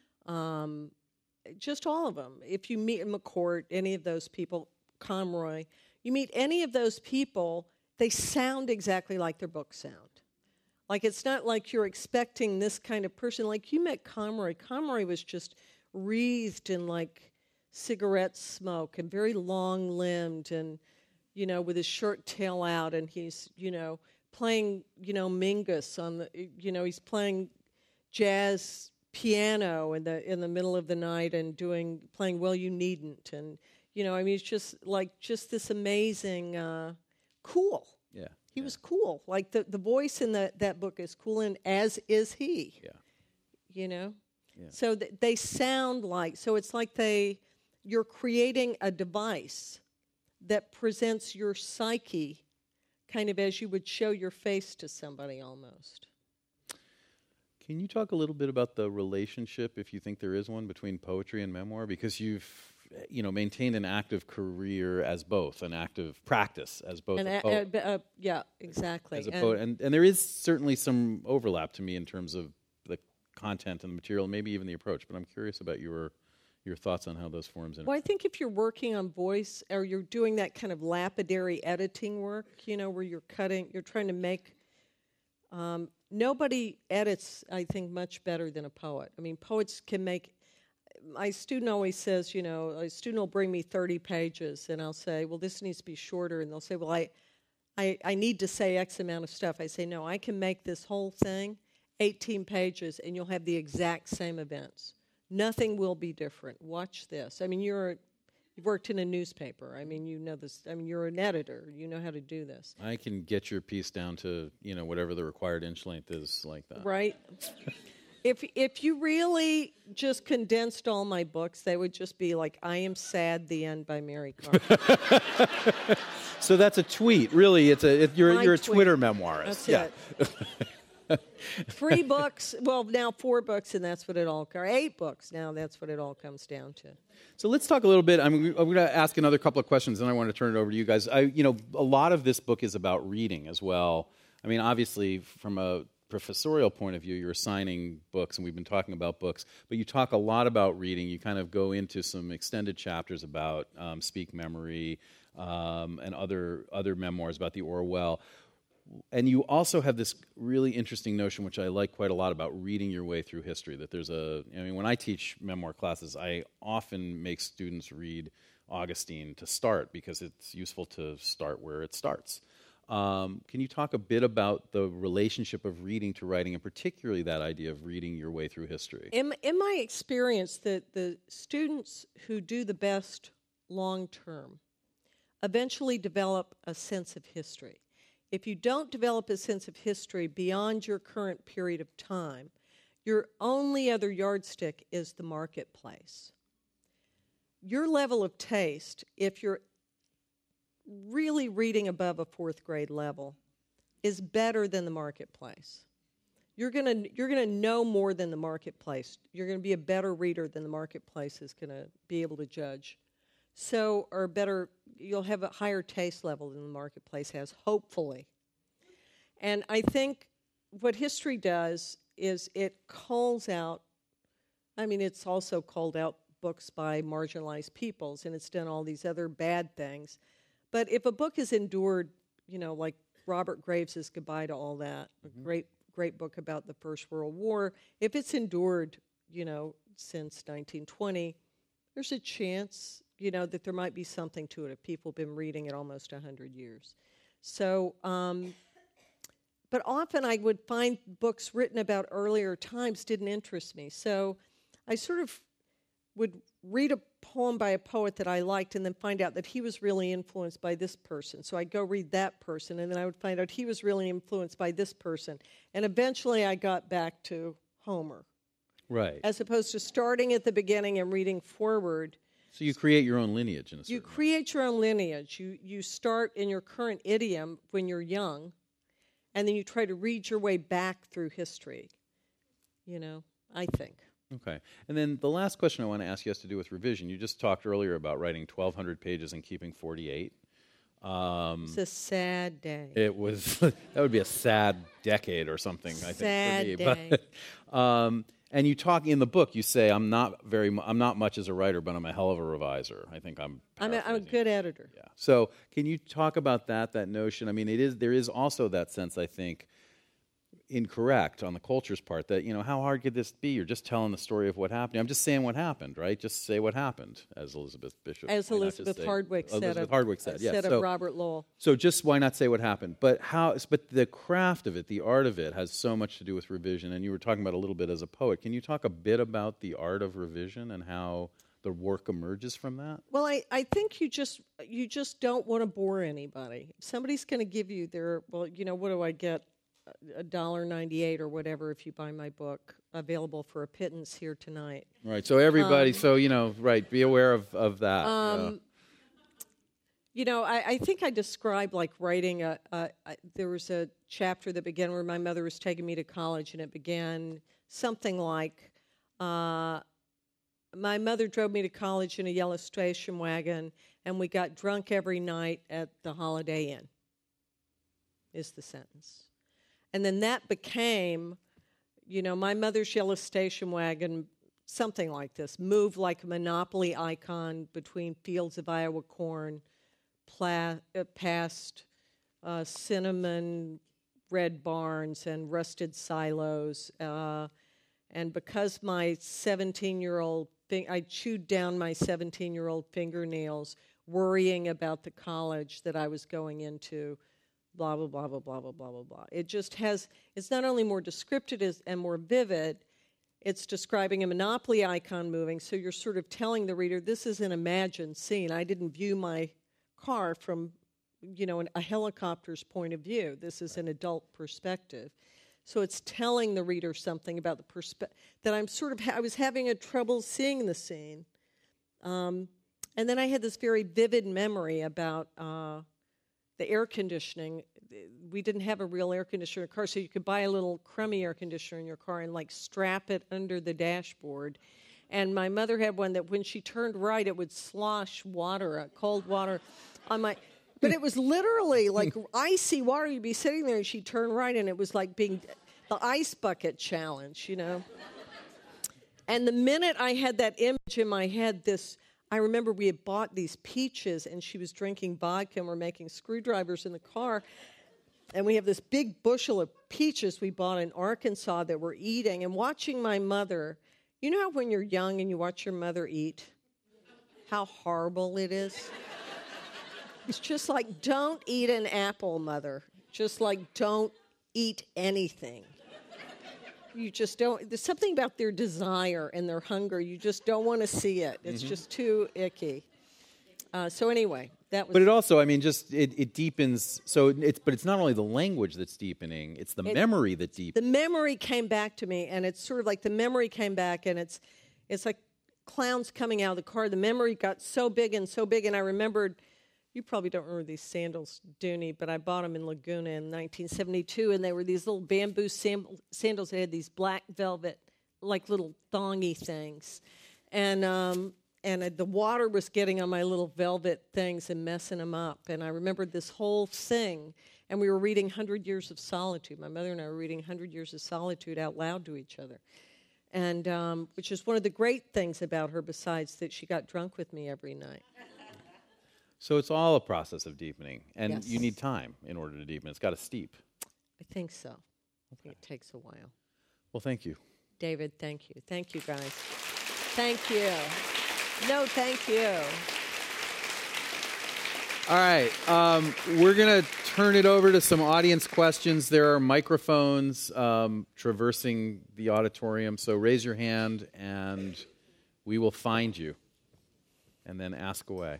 just all of them. If you meet McCourt, any of those people, Conroy, you meet any of those people, they sound exactly like their books sound. Like, it's not like you're expecting this kind of person. Like, you met Conroy. Conroy was just wreathed in, cigarette smoke and very long-limbed and, with his shirt tail out, and he's, playing, Mingus on the, he's playing jazz piano in the middle of the night and playing Well You Needn't, and it's just this amazing cool. Yeah, he was cool. Like the voice in that book is cool, and as is he. Yeah, Yeah. So they sound like, so it's like you're creating a device that presents your psyche kind of as you would show your face to somebody almost. Can you talk a little bit about the relationship, if you think there is one, between poetry and memoir? Because you've, maintained an active career as both, an active practice as both a poet. Yeah, exactly. As a poet. And there is certainly some overlap to me in terms of the content and the material, maybe even the approach. But I'm curious about your your thoughts on how those forms Well, I think if you're working on voice or you're doing that kind of lapidary editing work, where you're trying to make, nobody edits, I think, much better than a poet. I mean, poets can make, my student always says, a student will bring me 30 pages, and I'll say, well, this needs to be shorter, and they'll say, well, I need to say X amount of stuff. I say, no, I can make this whole thing 18 pages, and you'll have the exact same events. Nothing will be different. Watch this. I mean, you've worked in a newspaper. I mean, you know this. I mean, you're an editor. You know how to do this. I can get your piece down to, whatever the required inch length is, like that. Right? If you really just condensed all my books, they would just be like, I Am Sad, The End by Mary Karr. So that's a tweet. Really, you're a tweet. Twitter memoirist. That's it. 3 books, well, now 4 books, and that's what it all, or 8 books, now that's what it all comes down to. So let's talk a little bit. I'm going to ask another couple of questions, and I want to turn it over to you guys. A lot of this book is about reading as well. I mean, obviously, from a professorial point of view, you're assigning books, and we've been talking about books, but you talk a lot about reading. You kind of go into some extended chapters about Speak Memory and other memoirs about the Orwell. And you also have this really interesting notion, which I like quite a lot, about reading your way through history. That when I teach memoir classes, I often make students read Augustine to start because it's useful to start where it starts. Can you talk a bit about the relationship of reading to writing, and particularly that idea of reading your way through history? In my experience, the students who do the best long term eventually develop a sense of history. If you don't develop a sense of history beyond your current period of time, your only other yardstick is the marketplace. Your level of taste, if you're really reading above a 4th grade level, is better than the marketplace. You're gonna know more than the marketplace. You're gonna be a better reader than the marketplace is gonna be able to judge. So, or better, you'll have a higher taste level than the marketplace has, hopefully. And I think what history does is it calls out, it's also called out books by marginalized peoples, and it's done all these other bad things. But if a book has endured, like Robert Graves' Goodbye to All That, a great book about the First World War, if it's endured, since 1920, there's a chance, that there might be something to it if people have been reading it almost 100 years. So, but often I would find books written about earlier times didn't interest me. So I sort of would read a poem by a poet that I liked and then find out that he was really influenced by this person. So I'd go read that person, and then I would find out he was really influenced by this person. And eventually I got back to Homer. Right. As opposed to starting at the beginning and reading forward. So you create your own lineage in a certain way. You create your own lineage. You start in your current idiom when you're young, and then you try to read your way back through history, I think. Okay. And then the last question I want to ask you has to do with revision. You just talked earlier about writing 1,200 pages and keeping 48. It's a sad day. It was, that would be a sad decade or something, I think, for me. Sad day. But, and you talk in the book, you say, I'm not much as a writer, but I'm a hell of a reviser. I think I'm a good editor. Yeah. So can you talk about that notion? I mean, there is also that sense, I think, incorrect on the culture's part that, how hard could this be? You're just telling the story of what happened. I'm just saying what happened, right? Just say what happened, as Elizabeth Bishop. As Elizabeth Hardwick said. Said of Robert Lowell. So just why not say what happened? But the craft of it, the art of it, has so much to do with revision. And you were talking about a little bit as a poet. Can you talk a bit about the art of revision and how the work emerges from that? Well, I think you just don't want to bore anybody. If somebody's going to give you what do I get? $1.98 or whatever if you buy my book, available for a pittance here tonight. Right. So everybody, be aware of that. I think I described like writing there was a chapter that began where my mother was taking me to college, and it began something like, my mother drove me to college in a yellow station wagon, and we got drunk every night at the Holiday Inn, is the sentence. And then that became, my mother's yellow station wagon something like this: move like a Monopoly icon between fields of Iowa corn, past cinnamon red barns and rusted silos. And because my 17-year-old, I chewed down my 17-year-old fingernails, worrying about the college that I was going into, blah, blah, blah, blah, blah, blah, blah, blah, blah. It just has, it's not only more descriptive and more vivid, it's describing a Monopoly icon moving, so you're sort of telling the reader, this is an imagined scene. I didn't view my car from, a helicopter's point of view. This is an adult perspective. So it's telling the reader something about the perspective that I was having a trouble seeing the scene. And then I had this very vivid memory about the air conditioning. We didn't have a real air conditioner in the car, so you could buy a little crummy air conditioner in your car and strap it under the dashboard. And my mother had one that when she turned right, it would slosh water, cold water, on my. But it was literally like icy water. You'd be sitting there and she'd turn right, and it was like being the ice bucket challenge, And the minute I had that image in my head, I remember we had bought these peaches, and she was drinking vodka, and we're making screwdrivers in the car. And we have this big bushel of peaches we bought in Arkansas that we're eating, and watching my mother. You know how when you're young and you watch your mother eat, how horrible it is? It's just like, don't eat an apple, Mother. Just like, don't eat anything. You just don't, there's something about their desire and their hunger. You just don't want to see it. It's just too icky. So anyway, that was... But it also, it deepens, but it's not only the language that's deepening, it's the memory that deepens. The memory came back to me, and it's sort of like the memory came back, and it's like clowns coming out of the car. The memory got so big, and I remembered... You probably don't remember these sandals, Dooney, but I bought them in Laguna in 1972, and they were these little bamboo sandals that had these black velvet, like little thongy things. And the water was getting on my little velvet things and messing them up. And I remembered this whole thing, and we were reading 100 Years of Solitude. My mother and I were reading 100 Years of Solitude out loud to each other, and which is one of the great things about her, besides that she got drunk with me every night. So it's all a process of deepening, and Yes. you need time in order to deepen. It's got to steep. I think so. I think it takes a while. Well, thank you. David, thank you. Thank you, guys. Thank you. No, thank you. All right. We're going to turn it over to some audience questions. There are microphones traversing the auditorium, so raise your hand, and we will find you, and then ask away.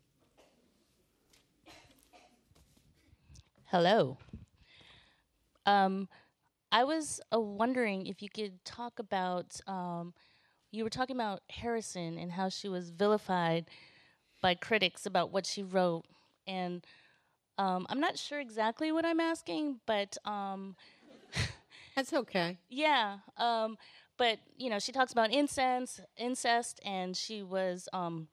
Hello. I was wondering if you could talk about, you were talking about Harrison and how she was vilified by critics about what she wrote. And I'm not sure exactly what I'm asking, but... That's okay. Yeah. But, she talks about incest, and she was, some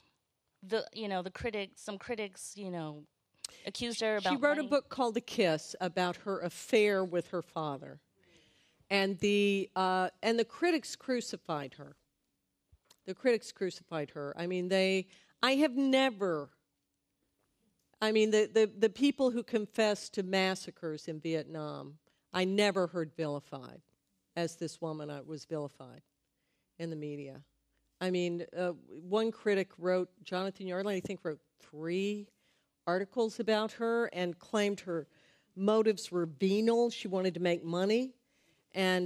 critics, accused her about She wrote money. a book called The Kiss about her affair with her father. And the critics crucified her. The critics crucified her. The people who confessed to massacres in Vietnam, I never heard vilified as this woman was vilified in the media. One critic wrote, Jonathan Yardley, I think, wrote 3 articles about her and claimed her motives were venal. She wanted to make money. And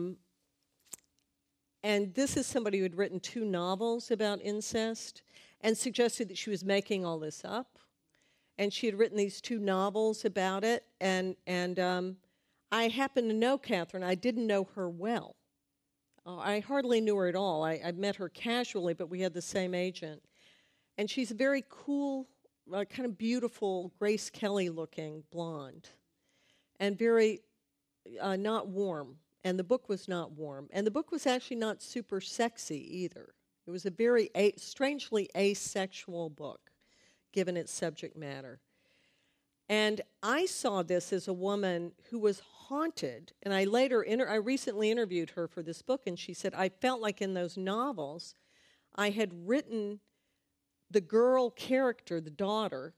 this is somebody who had written 2 novels about incest and suggested that she was making all this up. And she had written these 2 novels about it. And I happen to know Catherine. I didn't know her well. I hardly knew her at all. I met her casually, but we had the same agent. And she's a very cool, kind of beautiful, Grace Kelly-looking blonde, and very not warm. And the book was not warm. And the book was actually not super sexy either. It was a very strangely asexual book, given its subject matter. And I saw this as a woman who was haunted. And I recently interviewed her for this book, and she said, I felt like in those novels, I had written the girl character, the daughter,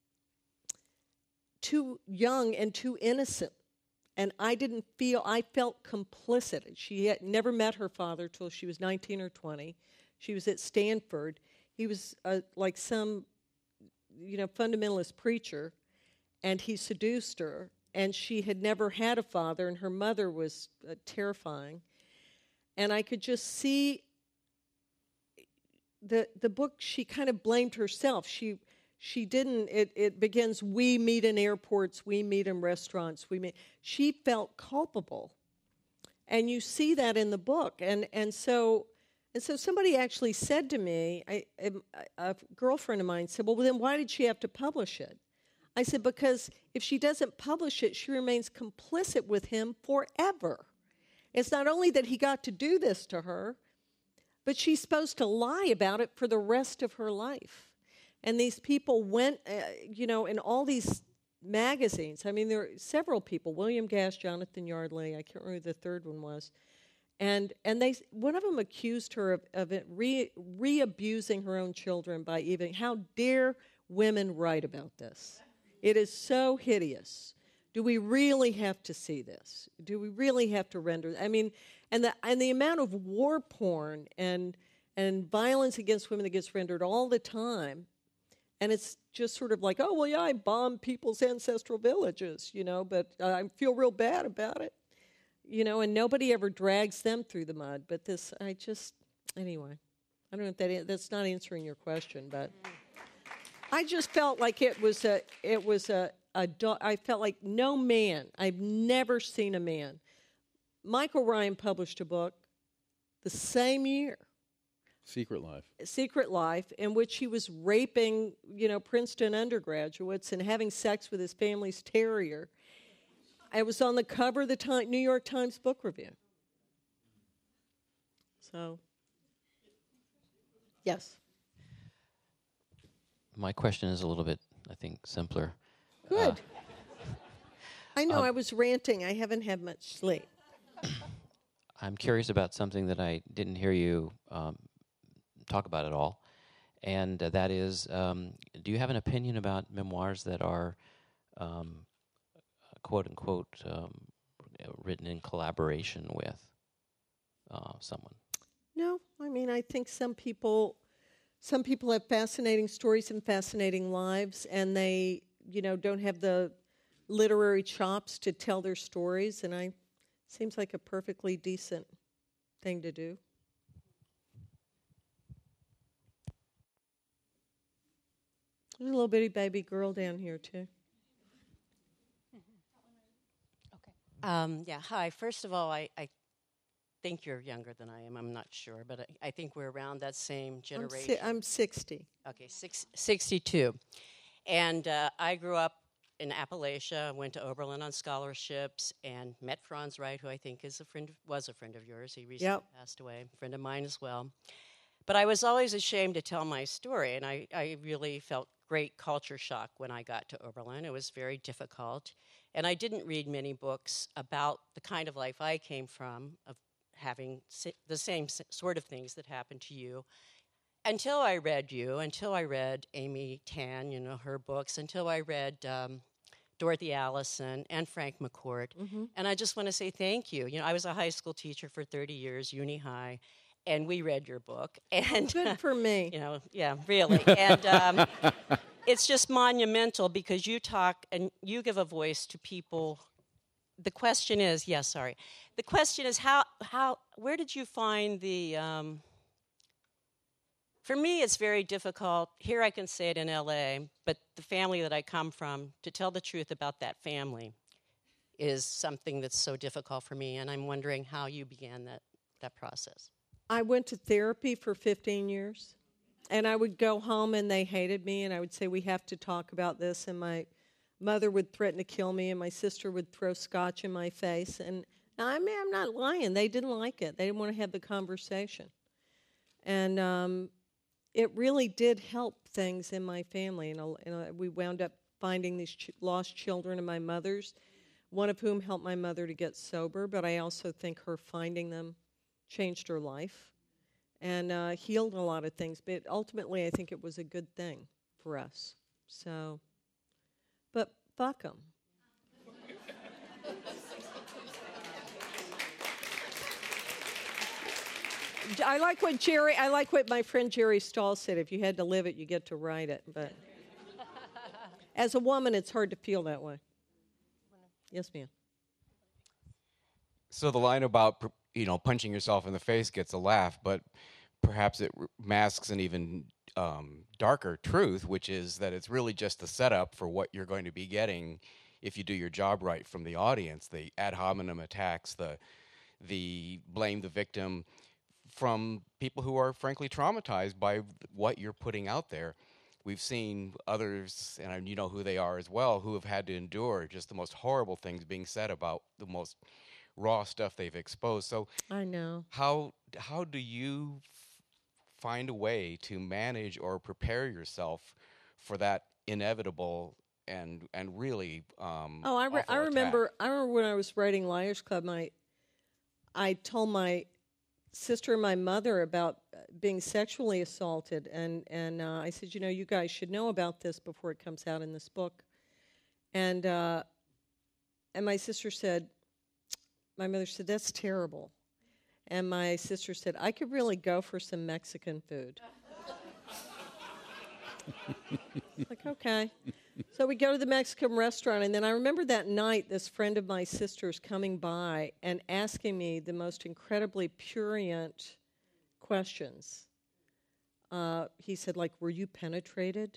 too young and too innocent. And I felt complicit. She had never met her father till she was 19 or 20. She was at Stanford. He was like some, fundamentalist preacher, and he seduced her. And she had never had a father, and her mother was terrifying. And I could just see the book. She kind of blamed herself. She didn't. It begins. We meet in airports. We meet in restaurants. She felt culpable, and you see that in the book. And so somebody actually said to me, a girlfriend of mine said, "Well, then why did she have to publish it?" I said, "Because if she doesn't publish it, she remains complicit with him forever. It's not only that he got to do this to her, but she's supposed to lie about it for the rest of her life." And these people went, in all these magazines. I mean, there are several people, William Gash, Jonathan Yardley, I can't remember who the third one was. And one of them accused her of re-abusing her own children by even, how dare women write about this? It is so hideous. Do we really have to see this? Do we really have to render? I mean, and the amount of war porn and violence against women that gets rendered all the time. And it's just sort of like, oh, well, yeah, I bombed people's ancestral villages, but I feel real bad about it, and nobody ever drags them through the mud. But anyway, I don't know if that's not answering your question, but I just felt like I felt like no man, I've never seen a man. Michael Ryan published a book the same year, Secret Life, in which he was raping, Princeton undergraduates and having sex with his family's terrier. It was on the cover of the New York Times Book Review. So, yes. My question is a little bit, I think, simpler. Good. I know I was ranting. I haven't had much sleep. I'm curious about something that I didn't hear you talk about at all, and that is, do you have an opinion about memoirs that are, quote unquote, written in collaboration with someone? No, I mean, I think some people have fascinating stories and fascinating lives, and they, don't have the literary chops to tell their stories, and it seems like a perfectly decent thing to do. There's a little bitty baby girl down here, too. Okay. Hi. First of all, I think you're younger than I am. I'm not sure, but I think we're around that same generation. I'm 60. Okay, 62. And I grew up in Appalachia, went to Oberlin on scholarships, and met Franz Wright, who I think was a friend of yours. He recently passed away, a friend of mine as well. But I was always ashamed to tell my story, and I really felt great culture shock when I got to Oberlin. It was very difficult. And I didn't read many books about the kind of life I came from, of having the same sort of things that happened to you, until I read you, until I read Amy Tan, her books, until I read Dorothy Allison and Frank McCourt. Mm-hmm. And I just want to say thank you. I was a high school teacher for 30 years, uni high, and we read your book. And good for me. Yeah, really. And it's just monumental because you talk and you give a voice to people. The question is, the question is where did you find the, for me it's very difficult, here I can say it in LA, but the family that I come from, to tell the truth about that family is something that's so difficult for me, and I'm wondering how you began that process. I went to therapy for 15 years, and I would go home and they hated me, and I would say, we have to talk about this, and my mother would threaten to kill me, and my sister would throw scotch in my face, and I'm not lying. They didn't like it. They didn't want to have the conversation. And it really did help things in my family, and we wound up finding these lost children of my mother's, one of whom helped my mother to get sober, but I also think her finding them changed her life and healed a lot of things. But ultimately, I think it was a good thing for us. So, but fuck them. I like what my friend Jerry Stahl said. If you had to live it, you get to write it. But as a woman, it's hard to feel that way. Yes, ma'am. So the line about punching yourself in the face gets a laugh, but perhaps it masks an even darker truth, which is that it's really just the setup for what you're going to be getting if you do your job right from the audience. The ad hominem attacks, the blame the victim, from people who are frankly traumatized by what you're putting out there. We've seen others, and you know who they are as well, who have had to endure just the most horrible things being said about the most raw stuff they've exposed. So I know. How do you find a way to manage or prepare yourself for that inevitable and really I remember when I was writing Liars Club, I told my sister and my mother about being sexually assaulted, and I said, you guys should know about this before it comes out in this book. And my sister said, my mother said, that's terrible. And my sister said, I could really go for some Mexican food. Like, okay. So we go to the Mexican restaurant, and then I remember that night this friend of my sister's coming by and asking me the most incredibly prurient questions. He said, like, were you penetrated?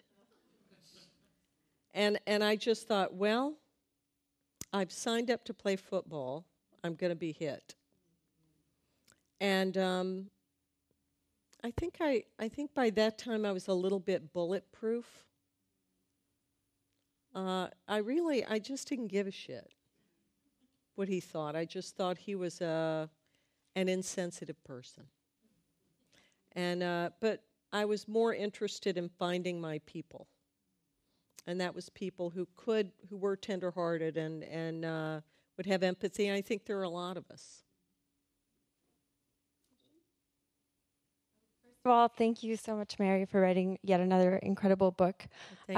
And I just thought, well, I've signed up to play football. I'm going to be hit. And I think by that time I was a little bit bulletproof. I just didn't give a shit what he thought. I just thought he was an insensitive person. And but I was more interested in finding my people, and that was people who were tenderhearted and would have empathy. And I think there are a lot of us. First of all, thank you so much, Mary, for writing yet another incredible book.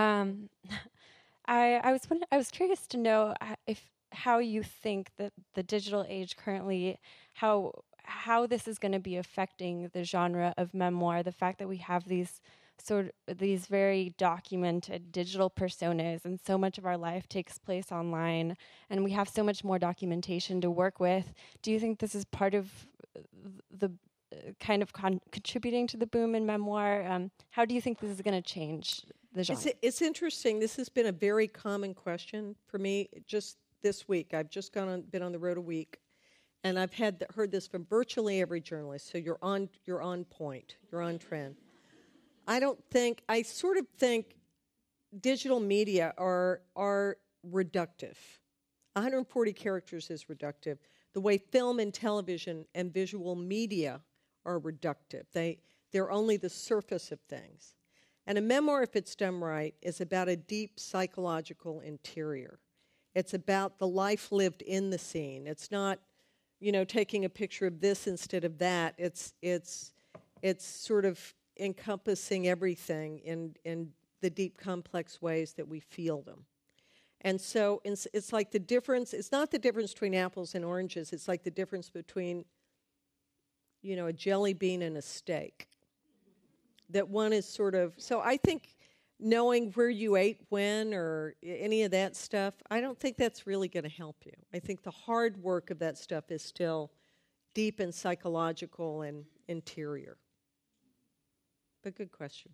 I was curious to know how you think that the digital age currently, how this is going to be affecting the genre of memoir. The fact that we have these very documented digital personas, and so much of our life takes place online, and we have so much more documentation to work with. Do you think this is part of the kind of contributing to the boom in memoir? How do you think this is going to change the genre? It's interesting. This has been a very common question for me just this week. I've just been on the road a week, and I've heard this from virtually every journalist. So you're on point. You're on trend. I sort of think digital media are reductive. 140 characters is reductive. The way film and television and visual media are reductive. They're only the surface of things. And a memoir, if it's done right, is about a deep psychological interior. It's about the life lived in the scene. It's not, taking a picture of this instead of that. It's sort of encompassing everything in the deep, complex ways that we feel them. And so it's like the difference. It's not the difference between apples and oranges. It's like the difference between, a jelly bean and a steak. That one is sort of, so I think knowing where you ate when or any of that stuff, I don't think that's really going to help you. I think the hard work of that stuff is still deep and psychological and interior. But good question.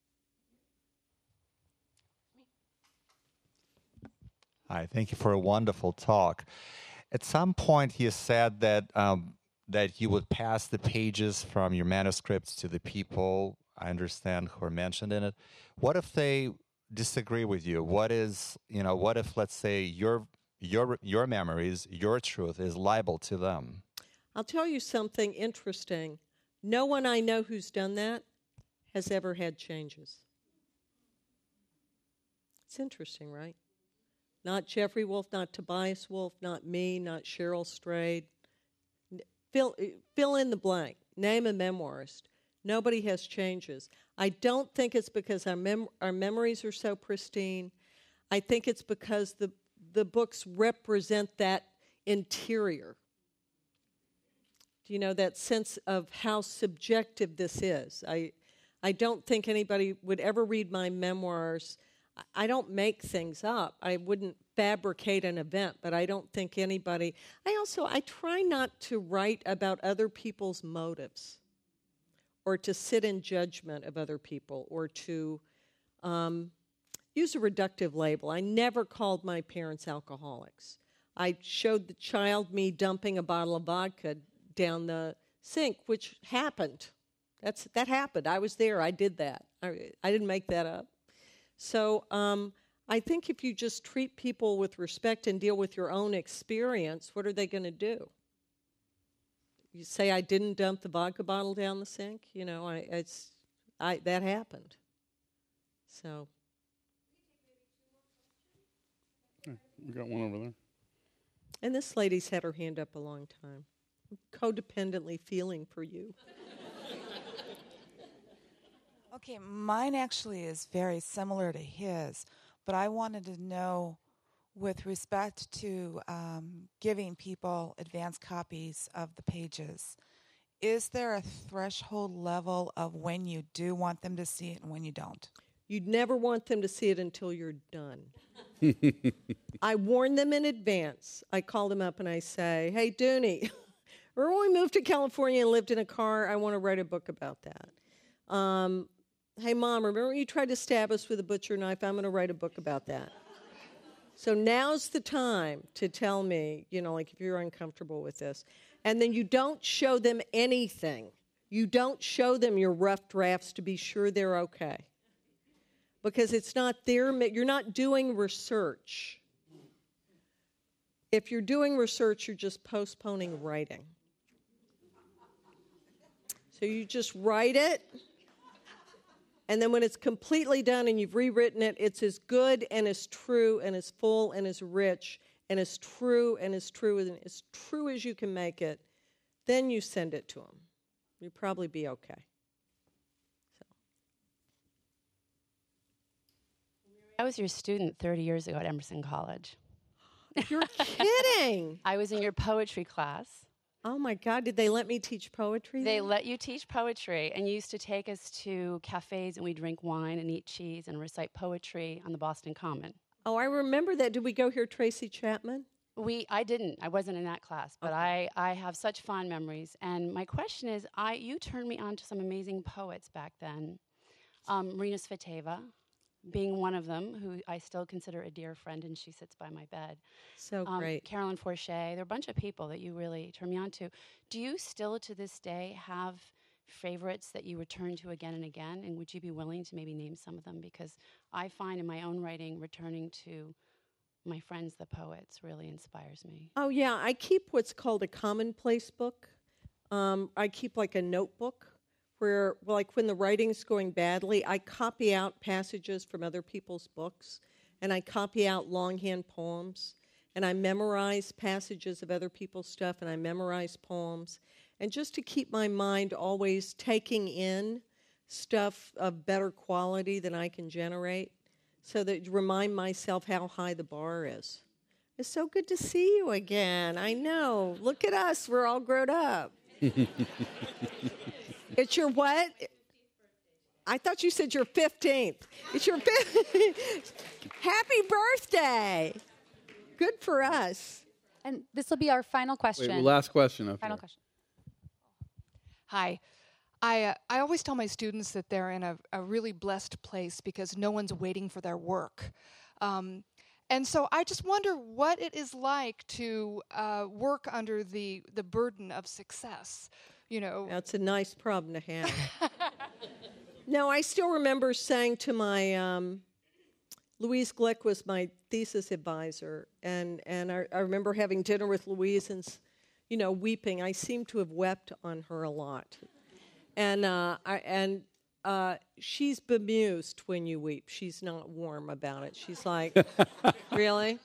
Hi, thank you for a wonderful talk. At some point, you said that you would pass the pages from your manuscripts to the people, I understand, who are mentioned in it. What if they disagree with you? What if, let's say, your memories, your truth is liable to them? I'll tell you something interesting. No one I know who's done that has ever had changes. It's interesting, right? Not Jeffrey Wolf, not Tobias Wolf, not me, not Cheryl Strayed. Fill in the blank. Name a memoirist. Nobody has changes. I don't think it's because our memories are so pristine. I think it's because the books represent that interior. You know, that sense of how subjective this is. I don't think anybody would ever read my memoirs. I don't make things up. I wouldn't fabricate an event, but I don't think anybody... I try not to write about other people's motives or to sit in judgment of other people or to use a reductive label. I never called my parents alcoholics. I showed the child me dumping a bottle of vodka down the sink, which happened. That happened. I was there. I did that. I didn't make that up. So I think if you just treat people with respect and deal with your own experience, what are they going to do? You say, I didn't dump the vodka bottle down the sink? You know, that happened. So. We got one over there. And this lady's had her hand up a long time. I'm codependently feeling for you. Okay, mine actually is very similar to his, but I wanted to know, with respect to giving people advance copies of the pages, is there a threshold level of when you do want them to see it and when you don't? You'd never want them to see it until you're done. I warn them in advance. I call them up and I say, hey, Dooney, remember when we moved to California and lived in a car? I want to write a book about that. Hey, Mom, remember when you tried to stab us with a butcher knife? I'm going to write a book about that. So now's the time to tell me, you know, like if you're uncomfortable with this. And then you don't show them anything. You don't show them your rough drafts to be sure they're okay. Because it's not you're not doing research. If you're doing research, you're just postponing writing. So you just write it. And then when it's completely done and you've rewritten it, it's as good and as true and as full and as rich and as true and as true as you can make it. Then you send it to them. You'll probably be okay. So. I was your student 30 years ago at Emerson College. You're kidding. I was in your poetry class. Oh, my God. Did they let me teach poetry? They let you teach poetry, and you used to take us to cafes, and we'd drink wine and eat cheese and recite poetry on the Boston Common. Oh, I remember that. Did we go hear Tracy Chapman? I didn't. I wasn't in that class, but okay. I have such fond memories. And my question is, you turned me on to some amazing poets back then. Marina Tsvetaeva, being one of them, who I still consider a dear friend, and she sits by my bed. So great. Carolyn Forche. There are a bunch of people that you really turn me on to. Do you still, to this day, have favorites that you return to again and again? And would you be willing to maybe name some of them? Because I find in my own writing, returning to my friends, the poets, really inspires me. Oh, yeah. I keep what's called a commonplace book. I keep like a notebook where, like, when the writing's going badly, I copy out passages from other people's books, and I copy out longhand poems, and I memorize passages of other people's stuff, and I memorize poems, and just to keep my mind always taking in stuff of better quality than I can generate, so that remind myself how high the bar is. It's so good to see you again. I know. Look at us. We're all grown up. It's your what? I thought you said your 15th. It's your 15th. Happy birthday. Good for us. And this will be our final question. Wait, last question. Up Final here. question. Hi. I always tell my students that they're in a really blessed place because no one's waiting for their work. And so I just wonder what it is like to work under the burden of success. You know, that's a nice problem to have. No, I still remember saying to my Louise Glick was my thesis advisor, and I remember having dinner with Louise and, you know, weeping. I seem to have wept on her a lot, and she's bemused when you weep. She's not warm about it. She's like, really?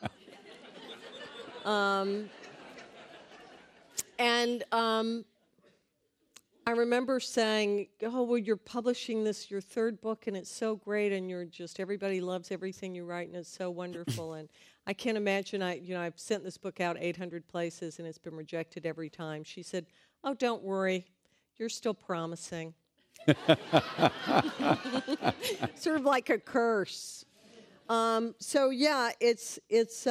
I remember saying, oh, well, you're publishing your third book, and it's so great, and everybody loves everything you write, and it's so wonderful. And I can't imagine, I've sent this book out 800 places, and it's been rejected every time. She said, oh, don't worry, you're still promising. Sort of like a curse. So yeah, it's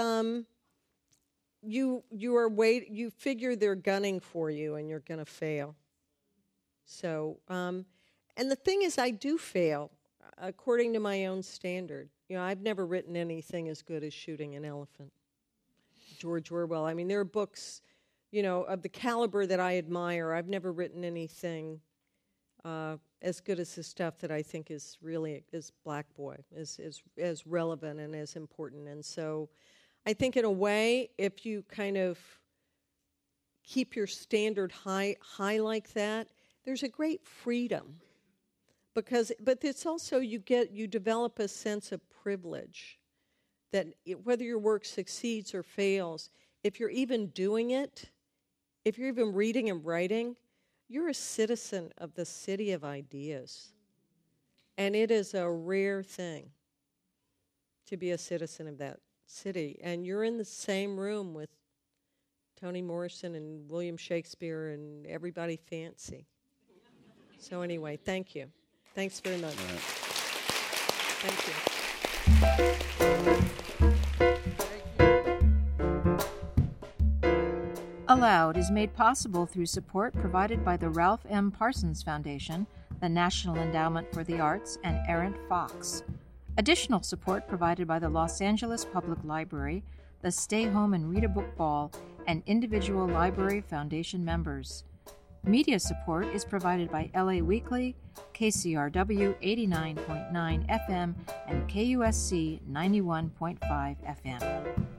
you figure they're gunning for you, and you're going to fail. So, and the thing is, I do fail according to my own standard. I've never written anything as good as Shooting an Elephant. George Orwell. I mean, there are books, of the caliber that I admire. I've never written anything as good as the stuff that I think is really, as Black Boy, as relevant and as important. And so I think in a way, if you kind of keep your standard high like that, there's a great freedom. But it's also, you develop a sense of privilege that whether your work succeeds or fails, if you're even doing it, if you're even reading and writing, you're a citizen of the city of ideas. And it is a rare thing to be a citizen of that city. And you're in the same room with Toni Morrison and William Shakespeare and everybody fancy. So anyway, thank you. Thanks very much. Right. Thank you. Aloud is made possible through support provided by the Ralph M. Parsons Foundation, the National Endowment for the Arts, and Errant Fox. Additional support provided by the Los Angeles Public Library, the Stay Home and Read a Book Ball, and individual library foundation members. Media support is provided by LA Weekly, KCRW 89.9 FM, and KUSC 91.5 FM.